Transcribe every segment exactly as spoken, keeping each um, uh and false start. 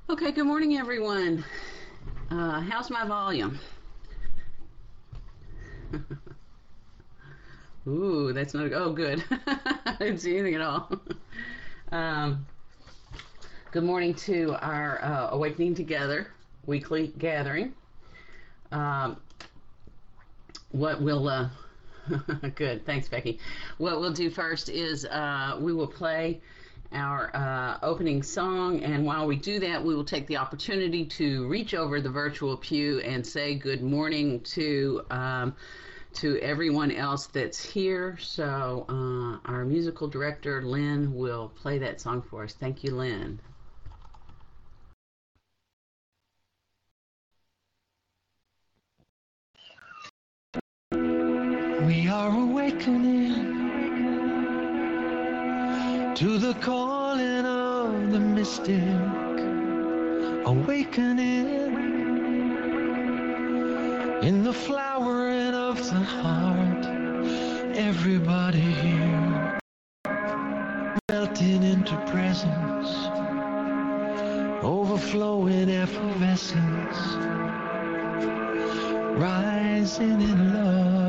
Okay, good morning, everyone. Uh, how's my volume? Ooh, that's not, oh, good. I didn't see anything at all. Um, good morning to our uh, Awakening Together weekly gathering. Um, what we'll, uh, good, thanks, Becky. What we'll do first is uh, we will play our uh, opening song, and while we do that, we will take the opportunity to reach over the virtual pew and say good morning to um, to everyone else that's here. So uh, our musical director, Lynn, will play that song for us. Thank you, Lynn. We are awakening to the calling of the mystic, awakening in the flowering of the heart. Everybody here melting into presence, overflowing effervescence, rising in love.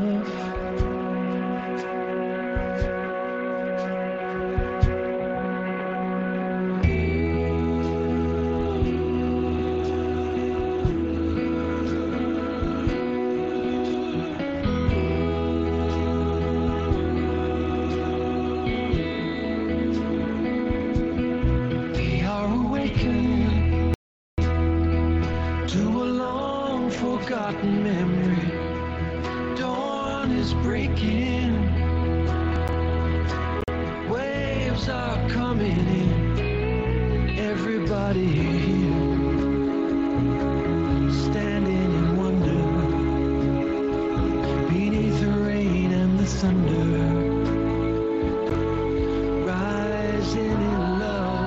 Forgotten memory, dawn is breaking, waves are coming in, everybody here, standing in wonder, beneath the rain and the thunder, rising in love.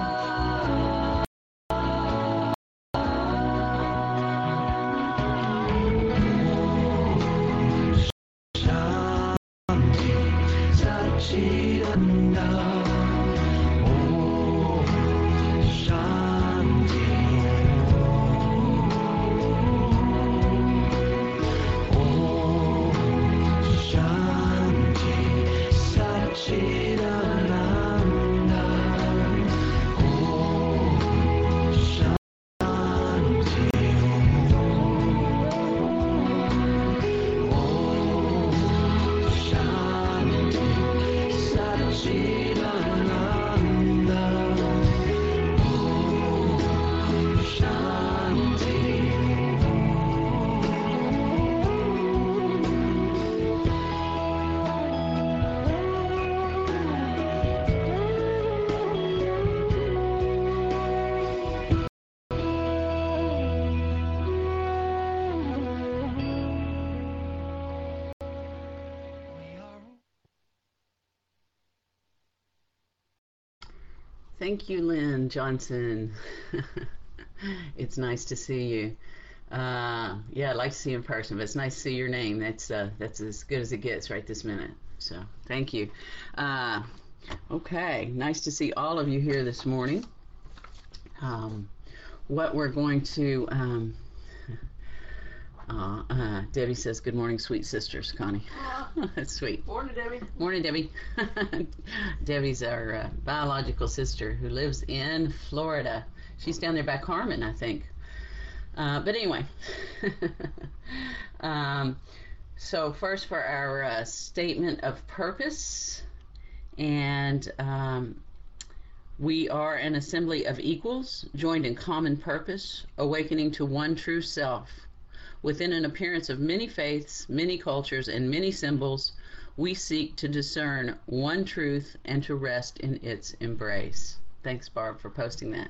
Thank you, Lynn Johnson. It's nice to see you. Uh, yeah, I'd like to see you in person, but it's nice to see your name. That's uh, that's as good as it gets right this minute. So thank you. Uh, okay, nice to see all of you here this morning. Um, what we're going to um, uh, uh, Debbie says, good morning, sweet sisters, Connie. That's sweet. Morning, Debbie. Morning, Debbie. Debbie's our uh, biological sister who lives in Florida. She's down there by Carmen, I think. Uh, but anyway, um, so first for our uh, statement of purpose, and um, we are an assembly of equals, joined in common purpose, awakening to one true self. Within an appearance of many faiths, many cultures, and many symbols, we seek to discern one truth and to rest in its embrace. Thanks, Barb, for posting that.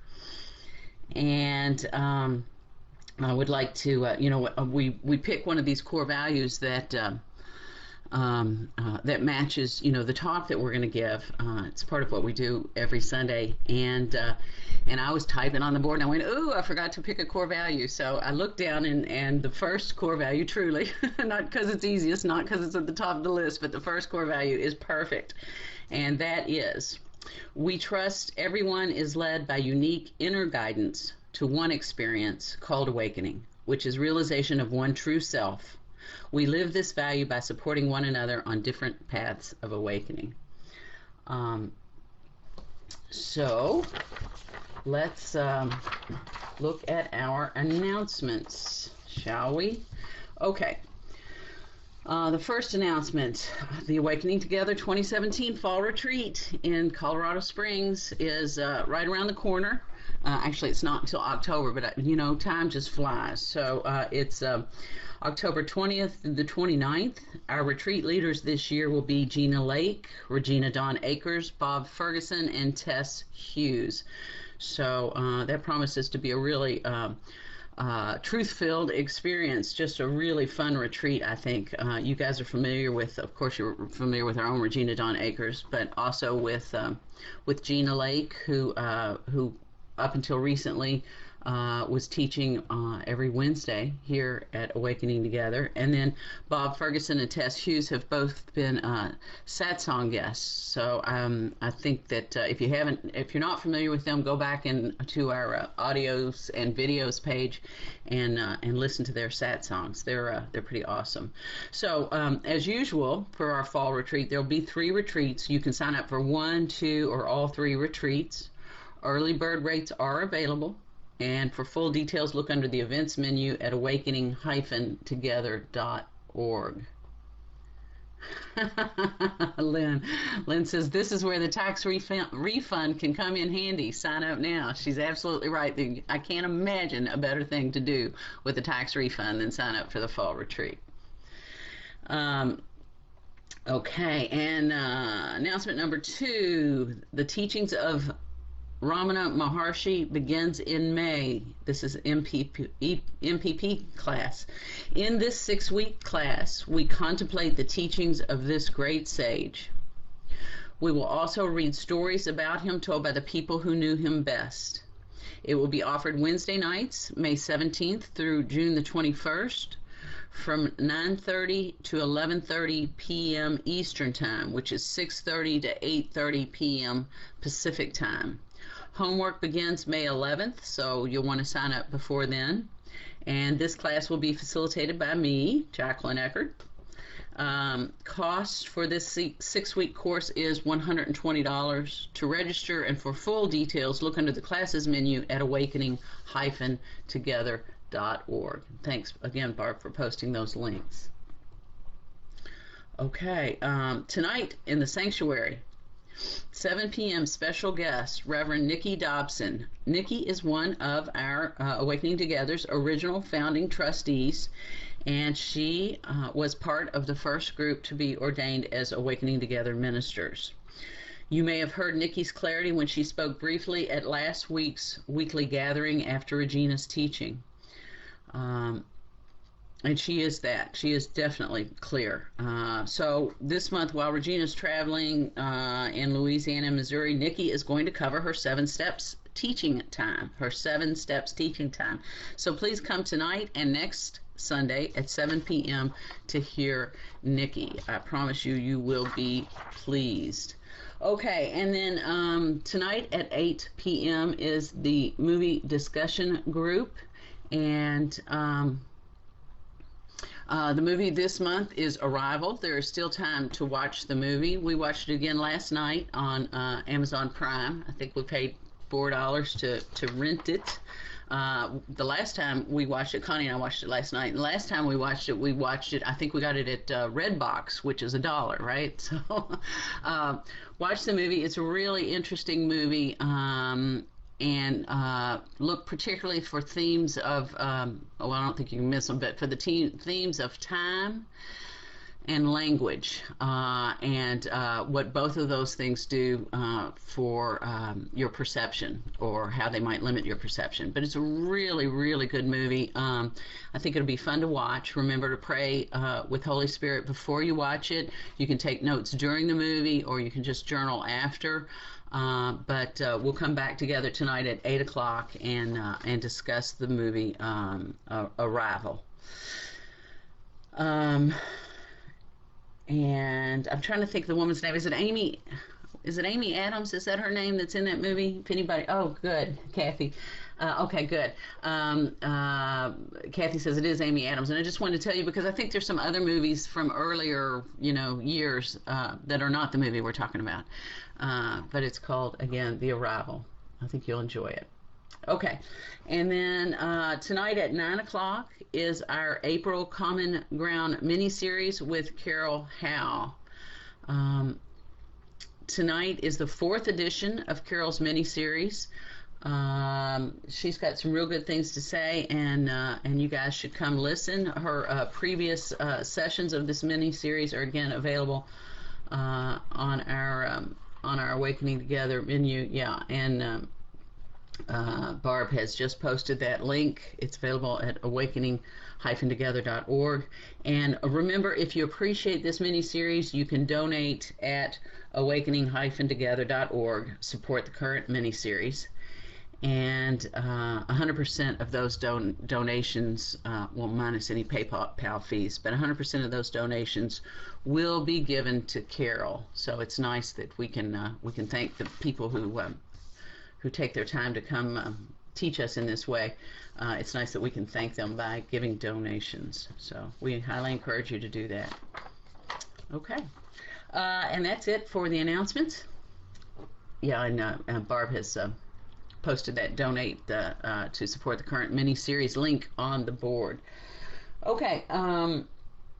And um, I would like to, uh, you know, we, we pick one of these core values that uh, um, uh, that matches, you know, the talk that we're going to give. Uh, it's part of what we do every Sunday. And uh, and I was typing on the board, and I went, ooh, I forgot to pick a core value. So I looked down, and, and the first core value, truly, not because it's easiest, not because it's at the top of the list, but the first core value is perfect. And that is We trust everyone is led by unique inner guidance to one experience called awakening, which is realization of one true self. We live this value by supporting one another on different paths of awakening. Um, so let's um, look at our announcements, shall we? Okay. Uh, the first announcement, the Awakening Together twenty seventeen Fall Retreat in Colorado Springs is uh, right around the corner. Uh, actually, it's not until October, but, uh, you know, time just flies. So uh, it's uh, October twentieth through the twenty-ninth. Our retreat leaders this year will be Gina Lake, Regina Dawn Akers, Bob Ferguson, and Tess Hughes. So uh, that promises to be a really um, uh, truth-filled experience, just a really fun retreat, I think. Uh, you guys are familiar with, of course, you're familiar with our own Regina Dawn Akers, but also with um, with Gina Lake, who uh, who up until recently uh, was teaching uh, every Wednesday here at Awakening Together. And then Bob Ferguson and Tess Hughes have both been uh, satsang guests. So um, I think that uh, if you haven't, if you're not familiar with them, go back in to our uh, audios and videos page and uh, and listen to their satsangs. They're uh, they're pretty awesome. So um, as usual for our fall retreat, there'll be three retreats. You can sign up for one, two, or all three retreats. Early bird rates are available, and for full details, look under the events menu at awakening dash together dot org. Lynn. Lynn says, this is where the tax refund, refund can come in handy. Sign up now. She's absolutely right. I can't imagine a better thing to do with a tax refund than sign up for the fall retreat. Um, okay, and uh, announcement number two, the teachings of Ramana Maharshi begins in May. This is M P P, M P P class. In this six-week class, we contemplate the teachings of this great sage. We will also read stories about him told by the people who knew him best. It will be offered Wednesday nights, May seventeenth through June the twenty-first, from nine thirty to eleven thirty p m Eastern Time, which is six thirty to eight thirty p m Pacific Time. Homework begins May eleventh, so you'll want to sign up before then. And this class will be facilitated by me, Jacqueline Eckert. Um, cost for this six-week course is one hundred twenty dollars. To register and for full details, look under the classes menu at awakening dash together dot org. Thanks again, Barb, for posting those links. Okay, um, tonight in the sanctuary, seven p m special guest, Reverend Nikki Dobson. Nikki is one of our uh, Awakening Together's original founding trustees, and she uh, was part of the first group to be ordained as Awakening Together ministers. You may have heard Nikki's clarity when she spoke briefly at last week's weekly gathering after Regina's teaching. Um, And she is that. She is definitely clear. Uh, so this month, while Regina's traveling uh, in Louisiana and Missouri, Nikki is going to cover her seven steps teaching time, her seven steps teaching time. So please come tonight and next Sunday at seven p m to hear Nikki. I promise you, you will be pleased. Okay, and then um, tonight at eight p m is the movie discussion group, and um, Uh, the movie this month is Arrival. There is still time to watch the movie. We watched it again last night on uh, Amazon Prime. I think we paid four dollars to, to rent it. Uh, the last time we watched it, Connie and I watched it last night, and the last time we watched it, we watched it, I think we got it at uh, Redbox, which is a dollar, right? So uh, watch the movie. It's a really interesting movie. Um, and uh, look particularly for themes of, um, well, I don't think you can miss them, but for the te themes of time and language, uh, and uh, what both of those things do uh, for um, your perception, or how they might limit your perception. But it's a really, really good movie. Um, I think it'll be fun to watch. Remember to pray uh, with Holy Spirit before you watch it. You can take notes during the movie, or you can just journal after. Uh, but uh, we'll come back together tonight at eight o'clock and uh, and discuss the movie um, uh, Arrival. Um, and I'm trying to think of the woman's name. Is it Amy? is it Amy Adams? Is that her name that's in that movie? If anybody, oh, good, Kathy. Uh, okay, good. Um, uh, Kathy says it is Amy Adams, and I just wanted to tell you because I think there's some other movies from earlier, you know, years uh, that are not the movie we're talking about, uh, but it's called again The Arrival. I think you'll enjoy it. Okay, and then uh, tonight at nine o'clock is our April Common Ground mini-series with Carol Howe. Um, tonight is the fourth edition of Carol's mini-series. Um, she's got some real good things to say, and uh, and you guys should come listen. Her uh, previous uh, sessions of this mini-series are again available uh, on our um, on our Awakening Together menu. Yeah, and um, Uh, Barb has just posted that link. It's available at awakening dash together dot org. And remember, if you appreciate this mini-series, you can donate at awakening dash together dot org. Support the current mini-series. And uh, one hundred percent of those don donations, uh, well, minus any PayPal fees, but one hundred percent of those donations will be given to Carol. So it's nice that we can uh, we can thank the people who um, who take their time to come um, teach us in this way. Uh, it's nice that we can thank them by giving donations. So we highly encourage you to do that. Okay. Uh, and that's it for the announcements. Yeah, and uh, uh, Barb has uh, posted that donate uh, uh, to support the current mini-series link on the board. Okay. Um,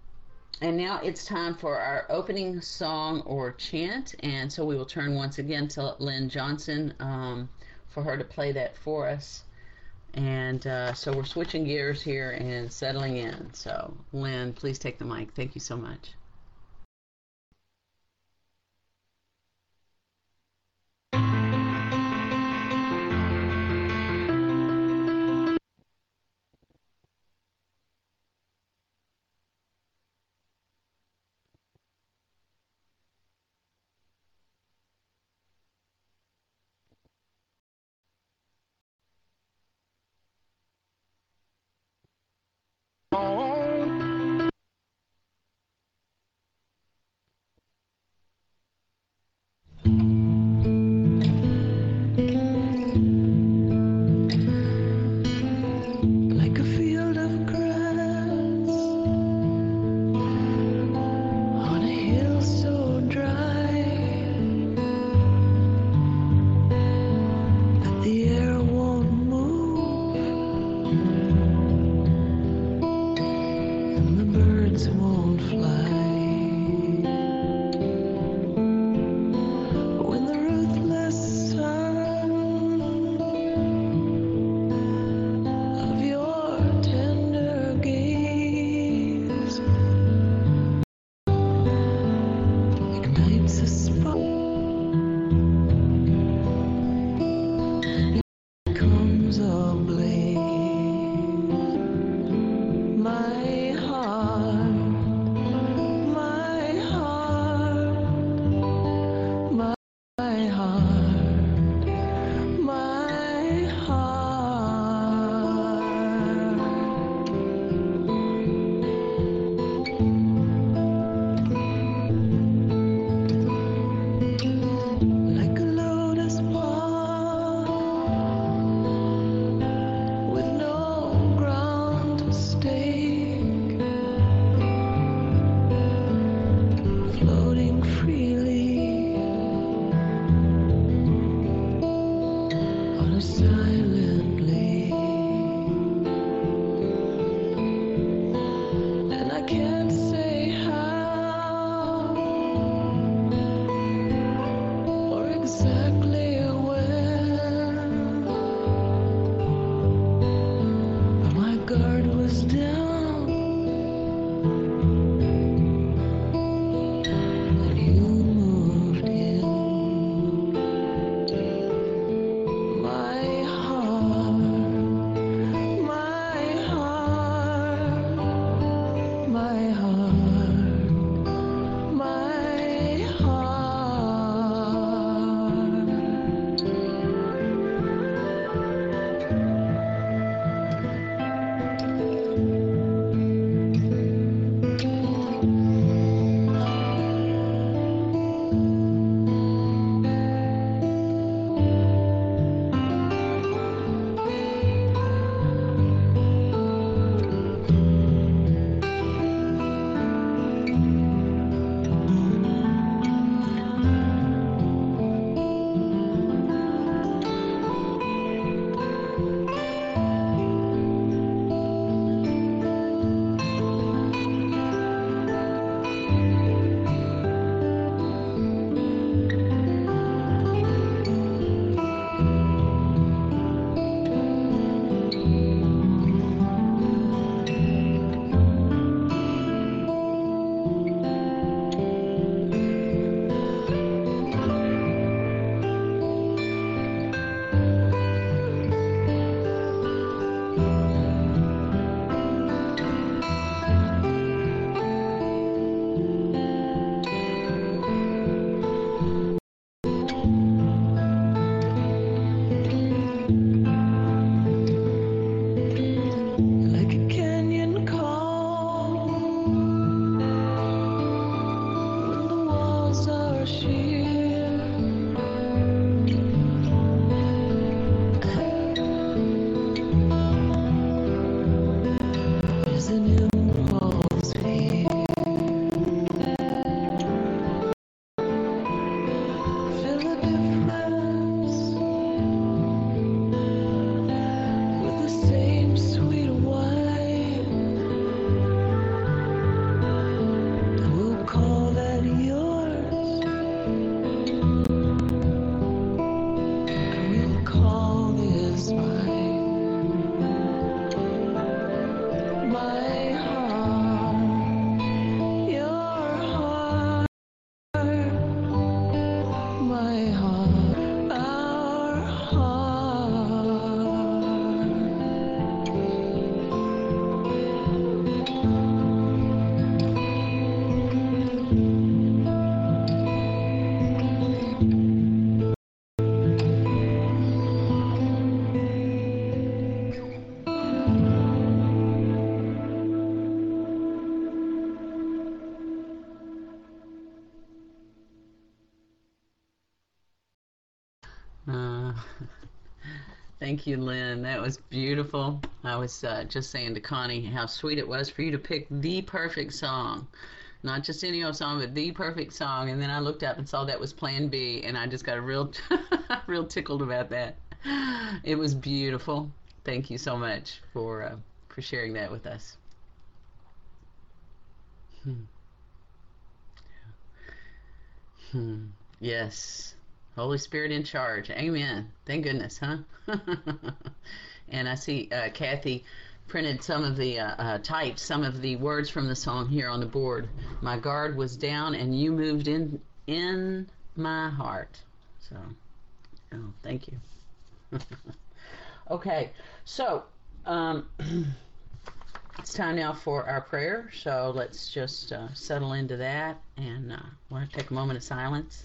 And now it's time for our opening song or chant, and so we will turn once again to Lynn Johnson um, for her to play that for us. And uh, so we're switching gears here and settling in. So Lynn, please take the mic. Thank you so much. My heart Thank you, Lynn. That was beautiful. I was uh, just saying to Connie how sweet it was for you to pick the perfect song. Not just any old song, but the perfect song. And then I looked up and saw that was Plan B, and I just got a real, real tickled about that. It was beautiful. Thank you so much for uh, for sharing that with us. Hmm. Hmm. Yes. Holy Spirit in charge. Amen. Thank goodness, huh? And I see uh, Kathy printed some of the, uh, uh, typed some of the words from the song here on the board. My guard was down and you moved in, in my heart. So, oh, thank you. Okay, so, um, it's time now for our prayer. So let's just uh, settle into that, and uh, we'll have to take a moment of silence.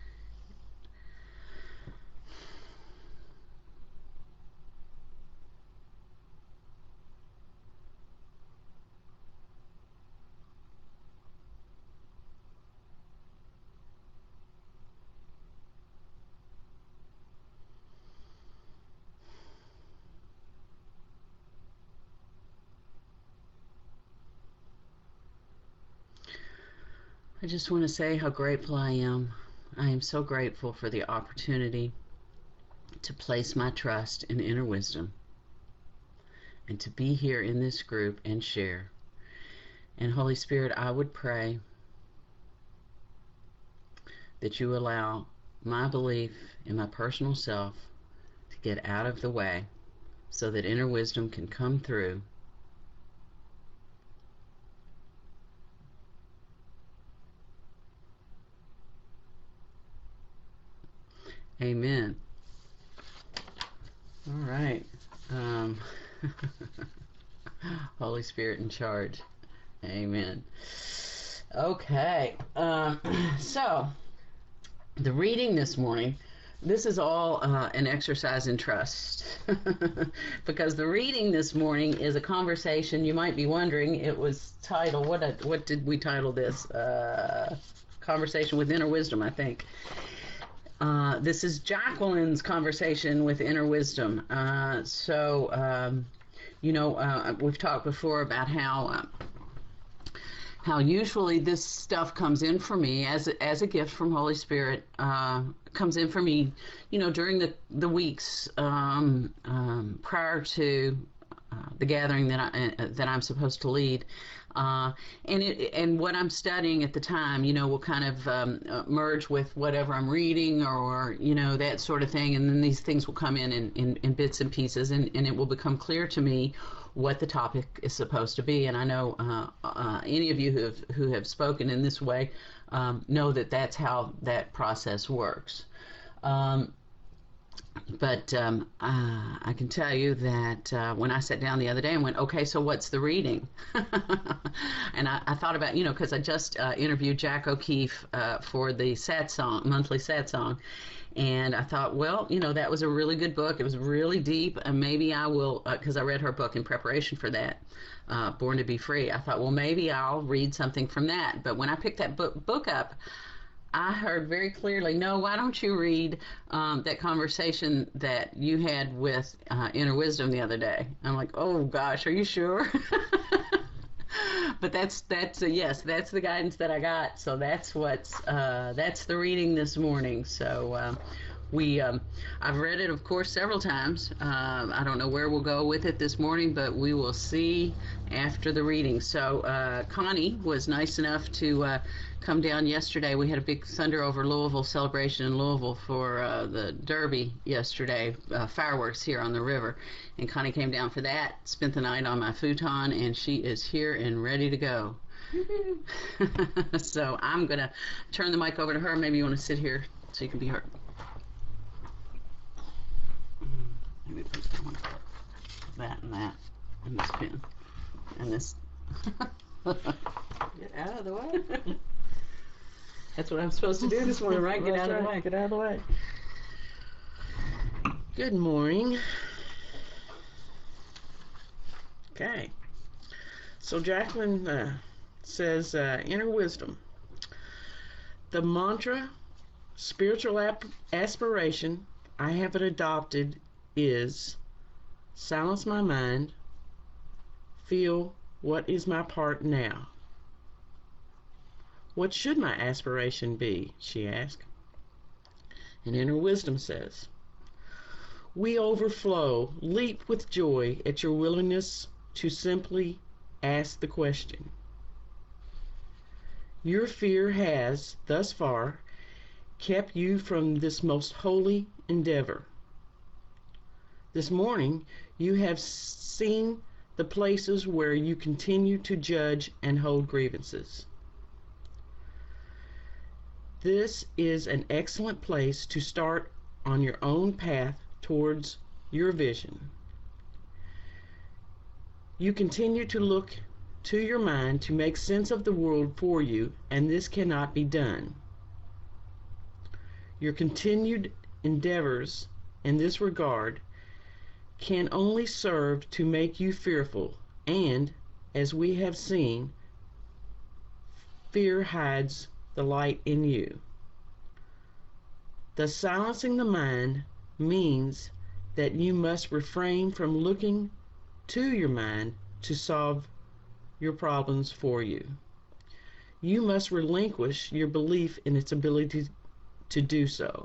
I just want to say how grateful I am. I am so grateful for the opportunity to place my trust in inner wisdom and to be here in this group and share. And Holy Spirit, I would pray that you allow my belief in my personal self to get out of the way so that inner wisdom can come through. Amen. All right. Um, Holy Spirit in charge. Amen. Okay. Um, so, the reading this morning, this is all uh, an exercise in trust. Because the reading this morning is a conversation. You might be wondering, it was titled, what, a, what did we title this? Uh, Conversation with Inner Wisdom, I think. Uh, this is Jacqueline's conversation with inner wisdom. Uh, so, um, you know, uh, we've talked before about how uh, how usually this stuff comes in for me as a, as a gift from Holy Spirit. Uh, comes in for me, you know, during the the weeks um, um, prior to uh, the gathering that I uh, that I'm supposed to lead. Uh, and it, and what I'm studying at the time, you know, will kind of um, uh, merge with whatever I'm reading, or, you know, that sort of thing. And then these things will come in in, in, in bits and pieces, and, and it will become clear to me what the topic is supposed to be. And I know uh, uh, any of you who have, who have spoken in this way um, know that that's how that process works. Um, But um, uh, I can tell you that uh, when I sat down the other day and went, okay, so what's the reading? And I, I thought about, you know, because I just uh, interviewed Jack O'Keefe uh, for the Sad Song, monthly Sad Song. And I thought, well, you know, that was a really good book. It was really deep. And maybe I will, because uh, I read her book in preparation for that, uh, Born to Be Free. I thought, well, maybe I'll read something from that. But when I picked that book, book up, I heard very clearly, no, why don't you read um, that conversation that you had with uh, Inner Wisdom the other day? I'm like, oh gosh, are you sure? But that's that's uh, yes, that's the guidance that I got. So that's what's uh, that's the reading this morning. So um, we um, I've read it, of course, several times. Um, I don't know where we'll go with it this morning, but we will see after the reading. So uh, Connie was nice enough to uh, come down yesterday. We had a big Thunder Over Louisville celebration in Louisville for uh, the Derby yesterday, uh, fireworks here on the river. And Connie came down for that, spent the night on my futon, and she is here and ready to go. So I'm going to turn the mic over to her. Maybe you want to sit here so you can be heard. Maybe put that and that and this pin and this. Get out of the way. That's what I'm supposed to do this morning, right? Get out of the way. Get out of the way. Good morning. Okay. So Jacqueline uh, says, uh, inner wisdom. The mantra, spiritual ap- aspiration, I have it adopted is silence my mind, feel what is my part now. What should my aspiration be? She asked. And Inner Wisdom says, we overflow, leap with joy at your willingness to simply ask the question. Your fear has, thus far, kept you from this most holy endeavor. This morning, you have seen the places where you continue to judge and hold grievances. This is an excellent place to start on your own path towards your vision. You continue to look to your mind to make sense of the world for you, and this cannot be done. Your continued endeavors in this regard can only serve to make you fearful, and, as we have seen, fear hides the light in you. Thus, silencing the mind means that you must refrain from looking to your mind to solve your problems for you. You must relinquish your belief in its ability to do so.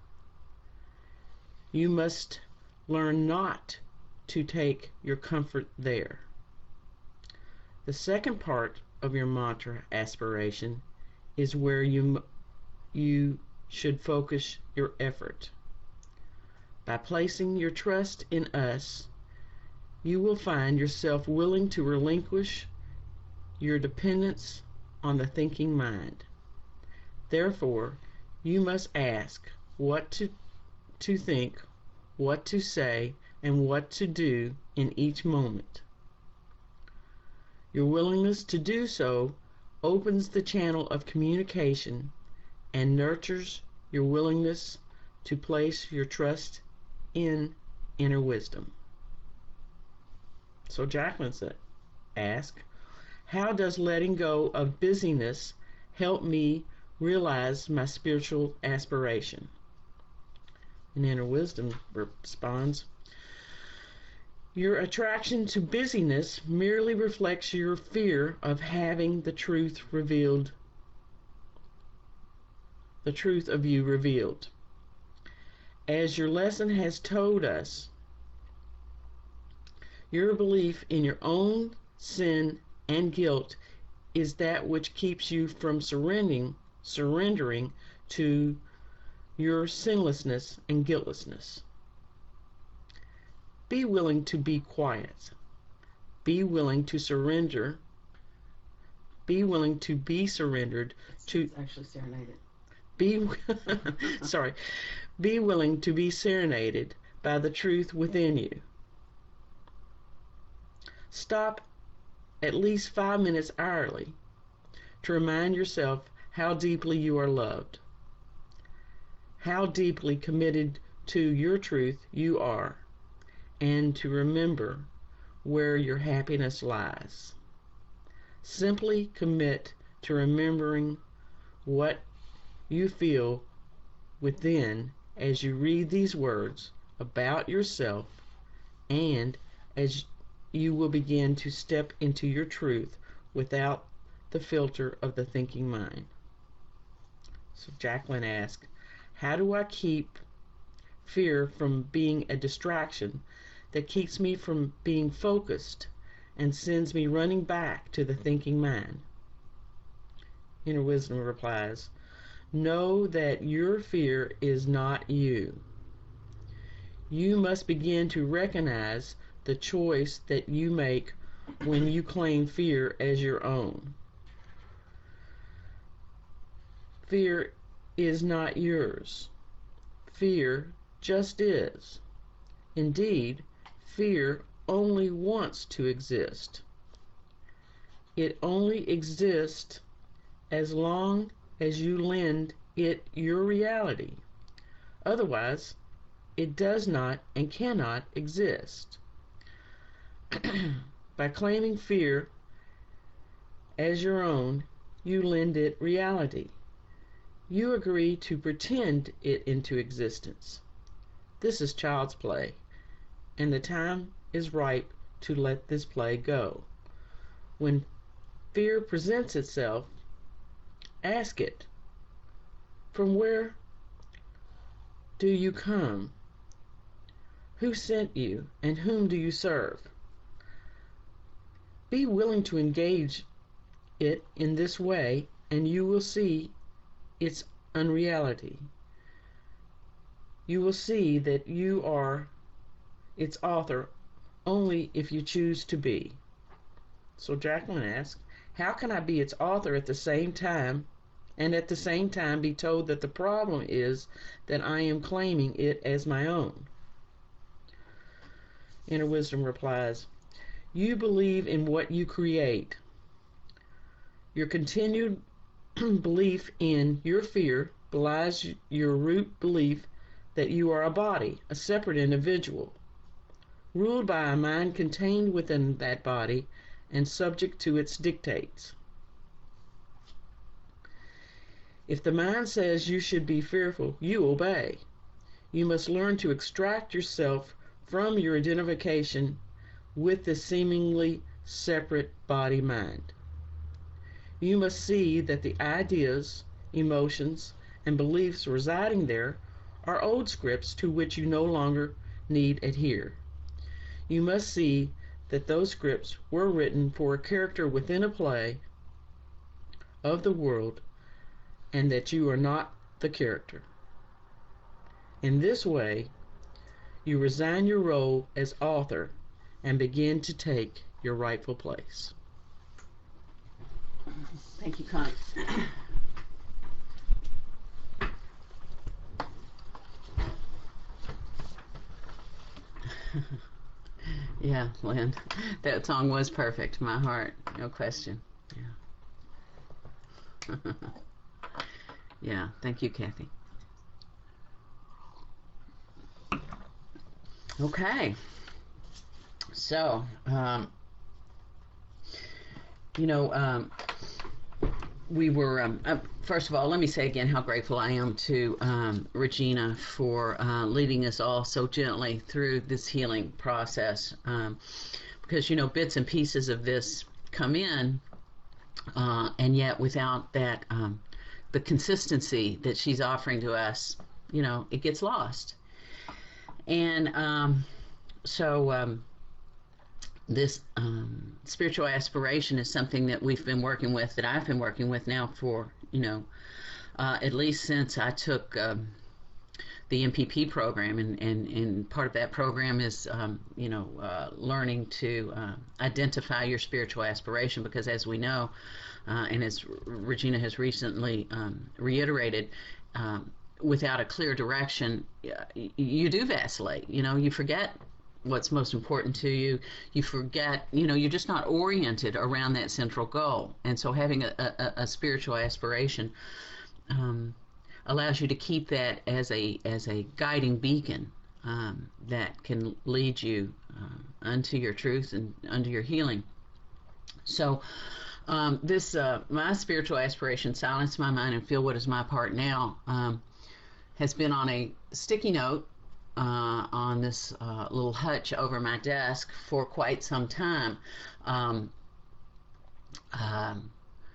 You must learn not to take your comfort there. The second part of your mantra aspiration is where you you should focus your effort. By placing your trust in us, you will find yourself willing to relinquish your dependence on the thinking mind. Therefore, you must ask what to, to think, what to say, and what to do in each moment. Your willingness to do so opens the channel of communication and nurtures your willingness to place your trust in inner wisdom. So Jacqueline said, ask, how does letting go of busyness help me realize my spiritual aspiration? And Inner Wisdom responds, your attraction to busyness merely reflects your fear of having the truth revealed, the truth of you revealed. As your lesson has told us, your belief in your own sin and guilt is that which keeps you from surrendering, surrendering to your sinlessness and guiltlessness. Be willing to be quiet. Be willing to surrender. Be willing to be surrendered to. It's actually serenaded. Be sorry. Be willing to be serenaded by the truth within you. Stop at least five minutes hourly to remind yourself how deeply you are loved, how deeply committed to your truth you are, and to remember where your happiness lies. Simply commit to remembering what you feel within as you read these words about yourself, and as you will begin to step into your truth without the filter of the thinking mind. So Jacqueline asked, how do I keep fear from being a distraction that keeps me from being focused and sends me running back to the thinking mind? Inner Wisdom replies, know that your fear is not you. You must begin to recognize the choice that you make when you claim fear as your own. Fear is not yours. Fear just is. Indeed, fear only wants to exist. It only exists as long as you lend it your reality. Otherwise, it does not and cannot exist. By claiming fear as your own, you lend it reality. You agree to pretend it into existence. This is child's play, and the time is ripe to let this play go. When fear presents itself, ask it, from where do you come? Who sent you, and whom do you serve? Be willing to engage it in this way, and you will see its unreality. You will see that you are its author only if you choose to be. So Jacqueline asked, how can I be its author at the same time and at the same time be told that the problem is that I am claiming it as my own? Inner Wisdom replies, you believe in what you create. Your continued belief in your fear belies your root belief that you are a body, a separate individual, ruled by a mind contained within that body and subject to its dictates. If the mind says you should be fearful, you obey. You must learn to extract yourself from your identification with the seemingly separate body mind. You must see that the ideas, emotions, and beliefs residing there are old scripts to which you no longer need adhere. You must see that those scripts were written for a character within a play of the world, and that you are not the character. In this way, you resign your role as author and begin to take your rightful place. Thank you, Connie. Yeah, Lynn, that song was perfect. My heart, no question. Yeah. Yeah, thank you, Kathy. Okay. So, um, you know, um, we were, um, uh, first of all, let me say again how grateful I am to um, Regina for uh, leading us all so gently through this healing process. Um, because, you know, bits and pieces of this come in, uh, and yet without that, um, the consistency that she's offering to us, you know, it gets lost. And um, so um, this um, spiritual aspiration is something that we've been working with, that I've been working with now for, you know, uh, at least since I took um, the M P P program. And, and, and part of that program is, um, you know, uh, learning to uh, identify your spiritual aspiration, because as we know, uh, and as Regina has recently um, reiterated, um, without a clear direction, you do vacillate. You know, you forget what's most important to you. You forget, you know, you're just not oriented around that central goal. And so having a, a, a spiritual aspiration um, allows you to keep that as a as a guiding beacon um, that can lead you um, unto your truth and unto your healing. So um, this, uh, my spiritual aspiration, silence my mind and feel what is my part now, um, has been on a sticky note uh, on this uh, little hutch over my desk for quite some time. Um, um,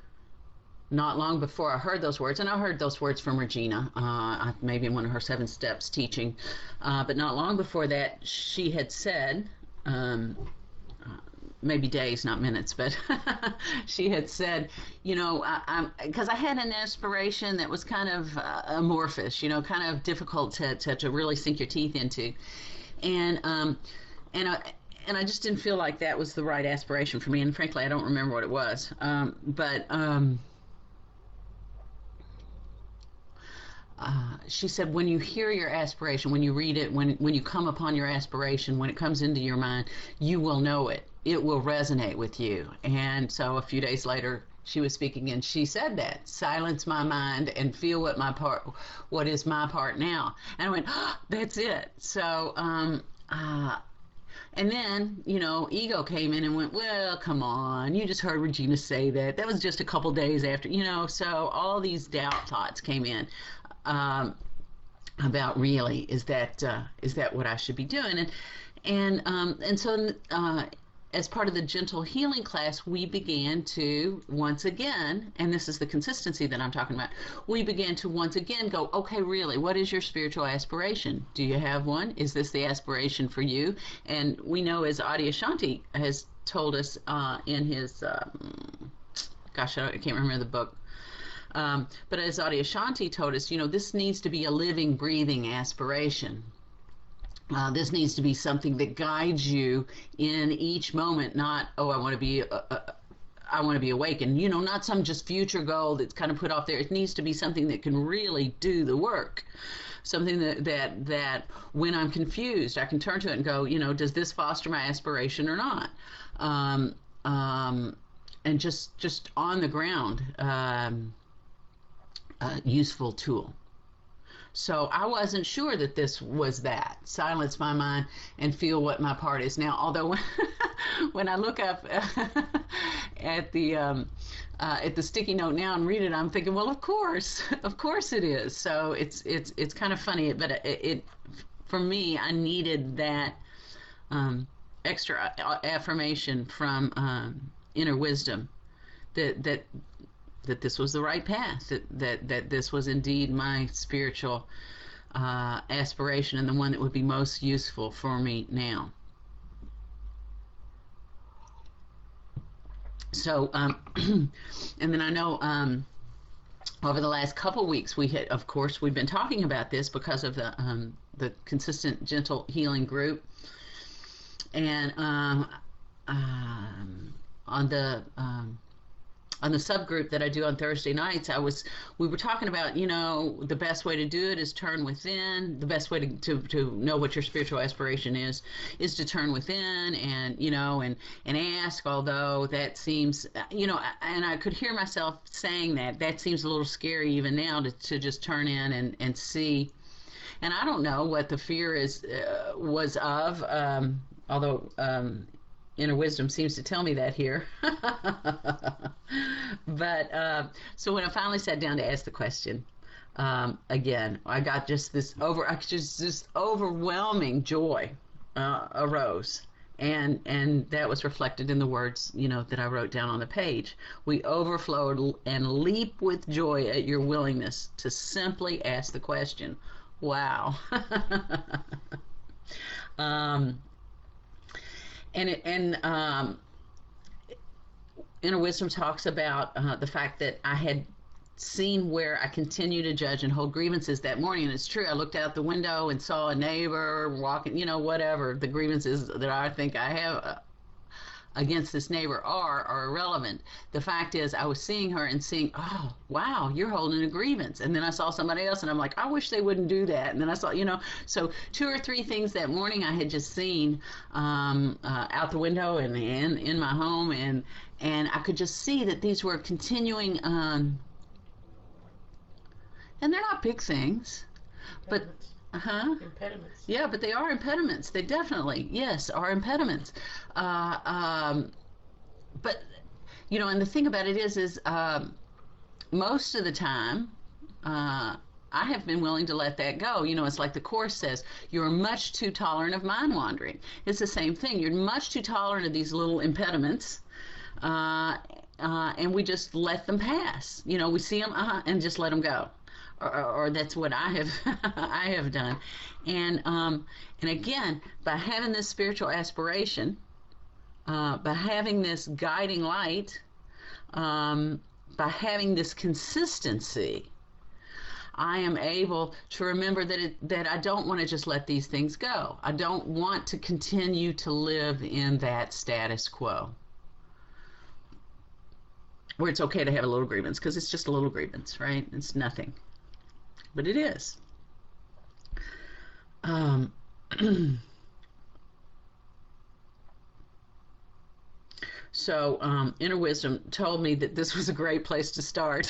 not long before I heard those words, and I heard those words from Regina, uh, maybe in one of her seven steps teaching, uh, but not long before that, she had said, um, maybe days, not minutes, but she had said, you know, I, I'm, because I had an aspiration that was kind of uh, amorphous, you know, kind of difficult to, to, to really sink your teeth into. And, um, and I, and I just didn't feel like that was the right aspiration for me. And frankly, I don't remember what it was. Um, but, um, Uh, she said, when you hear your aspiration, when you read it, when when you come upon your aspiration, when it comes into your mind, you will know it. It will resonate with you. And so a few days later, she was speaking, and she said that, silence my mind and feel what my part, what is my part now. And I went, oh, that's it. So, um, uh, and then, you know, ego came in and went, well, come on, you just heard Regina say that. That was just a couple days after, you know, so all these doubt thoughts came in. Um, about really is that uh, is that what I should be doing, and and um, and so uh, as part of the gentle healing class, we began to once again, and this is the consistency that I'm talking about, we began to once again go, okay, really, what is your spiritual aspiration? Do you have one? Is this the aspiration for you? And we know, as Adyashanti has told us uh, in his um, gosh, I can't remember the book. Um, but as Adyashanti told us, you know, this needs to be a living, breathing aspiration. Uh, this needs to be something that guides you in each moment, not, oh, I want to be, uh, uh, I want to be awakened. You know, not some just future goal that's kind of put off there. It needs to be something that can really do the work. Something that, that, that when I'm confused, I can turn to it and go, you know, does this foster my aspiration or not? Um, um, and just, just on the ground, um, a useful tool. So I wasn't sure that this was that. Silence my mind and feel what my part is. Now, although when, when I look up at the um, uh, at the sticky note now and read it, I'm thinking, well, of course, of course it is. So it's it's it's kind of funny, but it, it for me, I needed that um, extra affirmation from um, inner wisdom that that. that this was the right path, that, that, that this was indeed my spiritual uh, aspiration and the one that would be most useful for me now. So, um, and then I know um, over the last couple weeks, we had, of course, we've been talking about this because of the, um, the Consistent Gentle Healing group. And um, um, on the... Um, on the subgroup that I do on Thursday nights, I was, we were talking about, you know, the best way to do it is turn within. The best way to, to, to know what your spiritual aspiration is, is to turn within and, you know, and, and ask, although that seems, you know, and I could hear myself saying that, that seems a little scary even now to, to just turn in and, and see. And I don't know what the fear is, uh, was of, um, although, um, Inner wisdom seems to tell me that here. But uh, so when I finally sat down to ask the question, um, again, I got just this over, I just just overwhelming joy uh, arose, and and that was reflected in the words, you know, that I wrote down on the page. We overflowed and leap with joy at your willingness to simply ask the question. Wow. um. And it, and um, Inner Wisdom talks about uh, the fact that I had seen where I continue to judge and hold grievances that morning, and it's true. I looked out the window and saw a neighbor walking, you know, whatever the grievances that I think I have uh, against this neighbor are are irrelevant. The fact is, I was seeing her and seeing, oh, wow, you're holding a grievance. And then I saw somebody else, and I'm like, I wish they wouldn't do that. And then I saw, you know, so two or three things that morning I had just seen um, uh, out the window and in, in my home, and and I could just see that these were continuing, um, and they're not big things, but Uh-huh. Impediments. Yeah, but they are impediments. They definitely, yes, are impediments. Uh, um, but, you know, and the thing about it is, is um, most of the time, uh, I have been willing to let that go. You know, it's like the Course says, you're much too tolerant of mind wandering. It's the same thing. You're much too tolerant of these little impediments, uh, uh, and we just let them pass. You know, we see them, uh-huh, and just let them go. Or, or that's what I have I have done, and um, and again, by having this spiritual aspiration, uh, by having this guiding light, um, by having this consistency, I am able to remember that it, that I don't want to just let these things go. I don't want to continue to live in that status quo, where it's okay to have a little grievance, because it's just a little grievance, right? It's nothing. But it is. Um, so um, Inner Wisdom told me that this was a great place to start.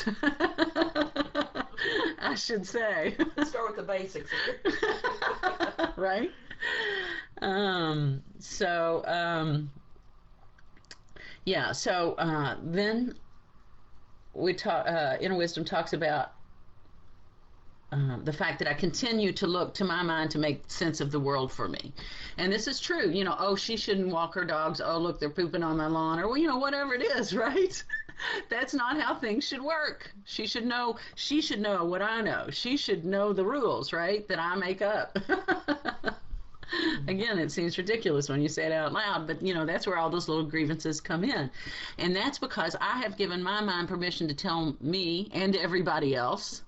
I should say. Let's start with the basics here. Right? Um, so, um, yeah, so uh, then we talk, uh, Inner Wisdom talks about um, the fact that I continue to look to my mind to make sense of the world for me. And this is true. You know, oh, she shouldn't walk her dogs. Oh, look, they're pooping on my lawn. Or, well, you know, whatever it is, right? That's not how things should work. She should know, she should know what I know. She should know the rules, right, that I make up. Again, it seems ridiculous when you say it out loud, but you know, that's where all those little grievances come in. And that's because I have given my mind permission to tell me and everybody else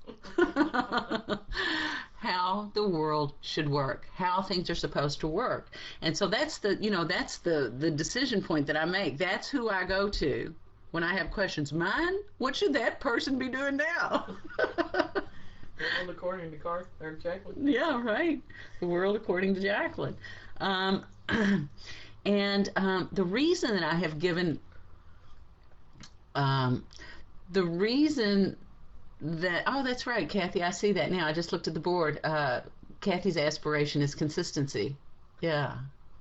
how the world should work, how things are supposed to work. And so that's the, you know, that's the, the decision point that I make. That's who I go to when I have questions. Mine? What should that person be doing now? The world according to Garth or Jacqueline. Yeah, right. The world according to Jacqueline. Um, and um, the reason that I have given, um, the reason that, oh, that's right, Kathy, I see that now. I just looked at the board. Uh, Kathy's aspiration is consistency. Yeah.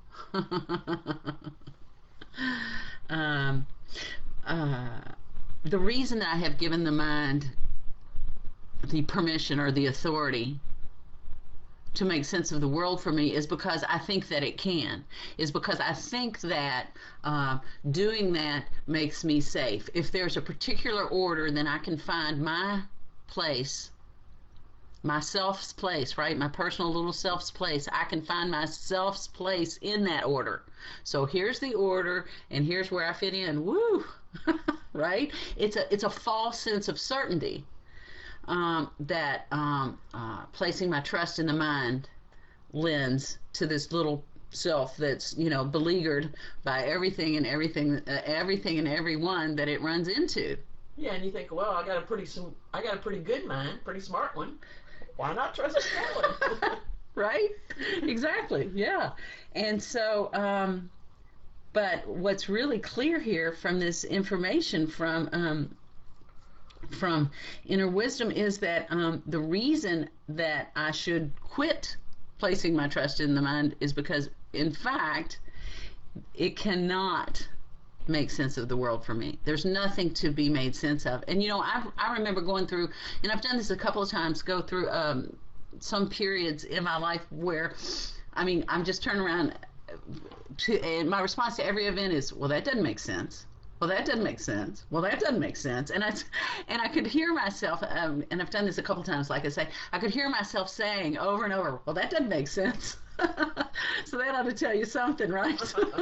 um, uh, the reason that I have given the mind the permission or the authority to make sense of the world for me is because I think that it can, is because I think that uh, doing that makes me safe. If there's a particular order, then I can find my place, my self's place, right? My personal little self's place. I can find my self's place in that order. So here's the order, and here's where I fit in. Woo! Right? It's a, it's a false sense of certainty. Um, that um, uh, placing my trust in the mind lends to this little self that's, you know, beleaguered by everything and everything, uh, everything and everyone that it runs into. Yeah, and you think, well, I got a pretty, sm- I got a pretty good mind, pretty smart one. Why not trust that one? Right? Exactly. Yeah. And so, um, but what's really clear here from this information from um, from Inner Wisdom is that um, the reason that I should quit placing my trust in the mind is because, in fact, it cannot make sense of the world for me. There's nothing to be made sense of. And, you know, I, I remember going through, and I've done this a couple of times, go through um, some periods in my life where, I mean, I'm just turning around to, and my response to every event is, well, that doesn't make sense. Well, that doesn't make sense. Well, that doesn't make sense. And I, and I could hear myself, um, and I've done this a couple times, like I say, I could hear myself saying over and over, well, that doesn't make sense. So that ought to tell you something, right?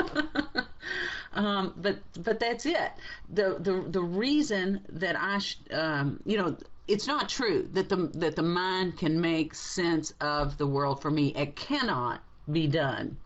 um, but but that's it. The the the reason that I, sh- um, you know, it's not true that the that the mind can make sense of the world for me. It cannot be done.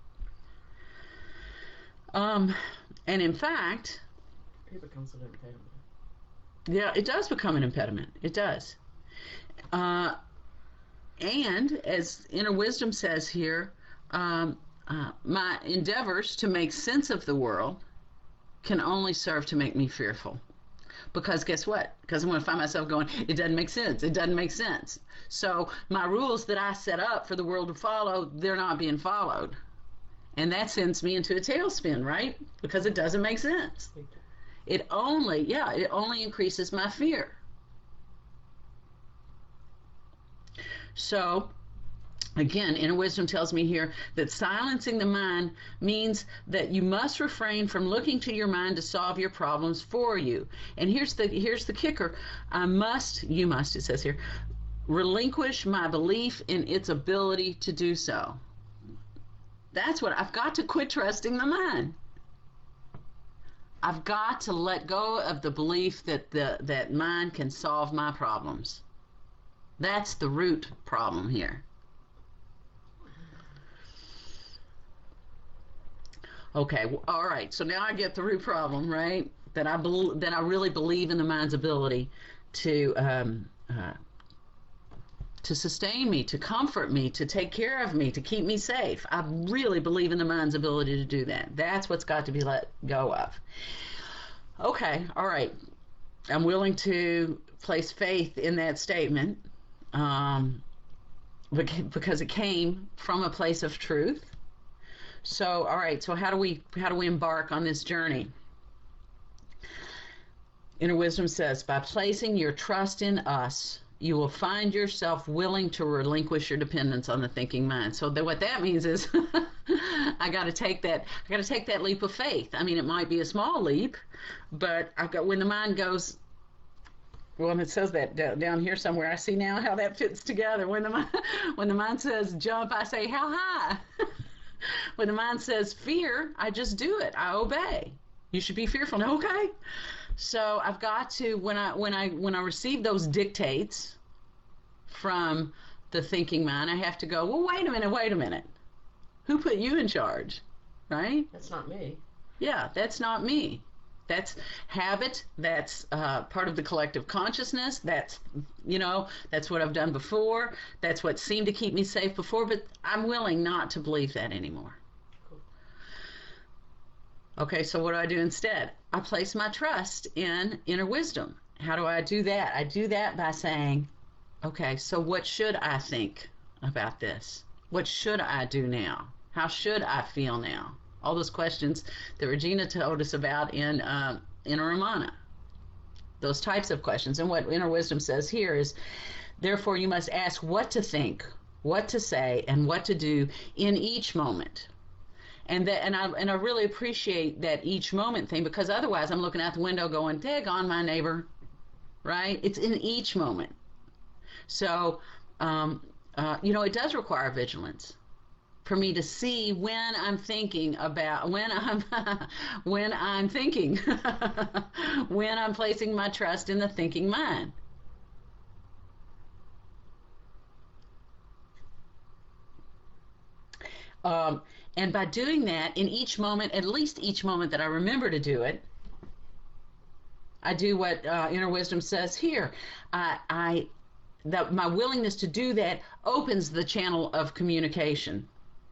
Um, and in fact, It becomes an impediment. yeah, it does become an impediment. It does. Uh, and as Inner Wisdom says here, um, uh, my endeavors to make sense of the world can only serve to make me fearful. Because guess what? Because I'm going to find myself going, it doesn't make sense. It doesn't make sense. So my rules that I set up for the world to follow, they're not being followed. And that sends me into a tailspin, right? Because it doesn't make sense. It only, yeah, it only increases my fear. So, again, Inner Wisdom tells me here that silencing the mind means that you must refrain from looking to your mind to solve your problems for you. And here's the here's the kicker. I must, you must, it says here, relinquish my belief in its ability to do so. That's what I've got to quit trusting the mind. I've got to let go of the belief that the that mind can solve my problems. That's the root problem here. Okay, well, all right. So now I get the root problem, right? That I bel that I really believe in the mind's ability to um, uh, to sustain me, to comfort me, to take care of me, to keep me safe. I really believe in the mind's ability to do that. That's what's got to be let go of. Okay, all right. I'm willing to place faith in that statement um, because it came from a place of truth. So, all right. So, how do we how do we embark on this journey? Inner Wisdom says, by placing your trust in us, you will find yourself willing to relinquish your dependence on the thinking mind. So that what that means is I got to take that I got to take that leap of faith. I mean, it might be a small leap, but I've got when the mind goes, well, and it says that down here somewhere. I see now how that fits together. When the mind, when the mind says jump, I say how high. When the mind says fear, I just do it. I obey. You should be fearful. Okay. So I've got to when I when I when I receive those dictates from the thinking mind, I have to go, well, wait a minute, wait a minute. Who put you in charge? Right? That's not me. Yeah, that's not me. That's habit. That's uh, part of the collective consciousness. That's, you know, that's what I've done before. That's what seemed to keep me safe before, but I'm willing not to believe that anymore. Cool. Okay, so what do I do instead? I place my trust in inner wisdom. How do I do that? I do that by saying, okay, so what should I think about this? What should I do now? How should I feel now? All those questions that Regina told us about in uh, Inner Ramana. Those types of questions. And what Inner Wisdom says here is, therefore you must ask what to think, what to say, and what to do in each moment. And that, and I and I really appreciate that each moment thing, because otherwise I'm looking out the window going, daggone my neighbor, right? It's in each moment. So, um, uh, you know, it does require vigilance for me to see when I'm thinking about, when I'm, when I'm thinking, when I'm placing my trust in the thinking mind. Um, and by doing that, in each moment, at least each moment that I remember to do it, I do what uh, Inner Wisdom says here. I, I, that my willingness to do that opens the channel of communication.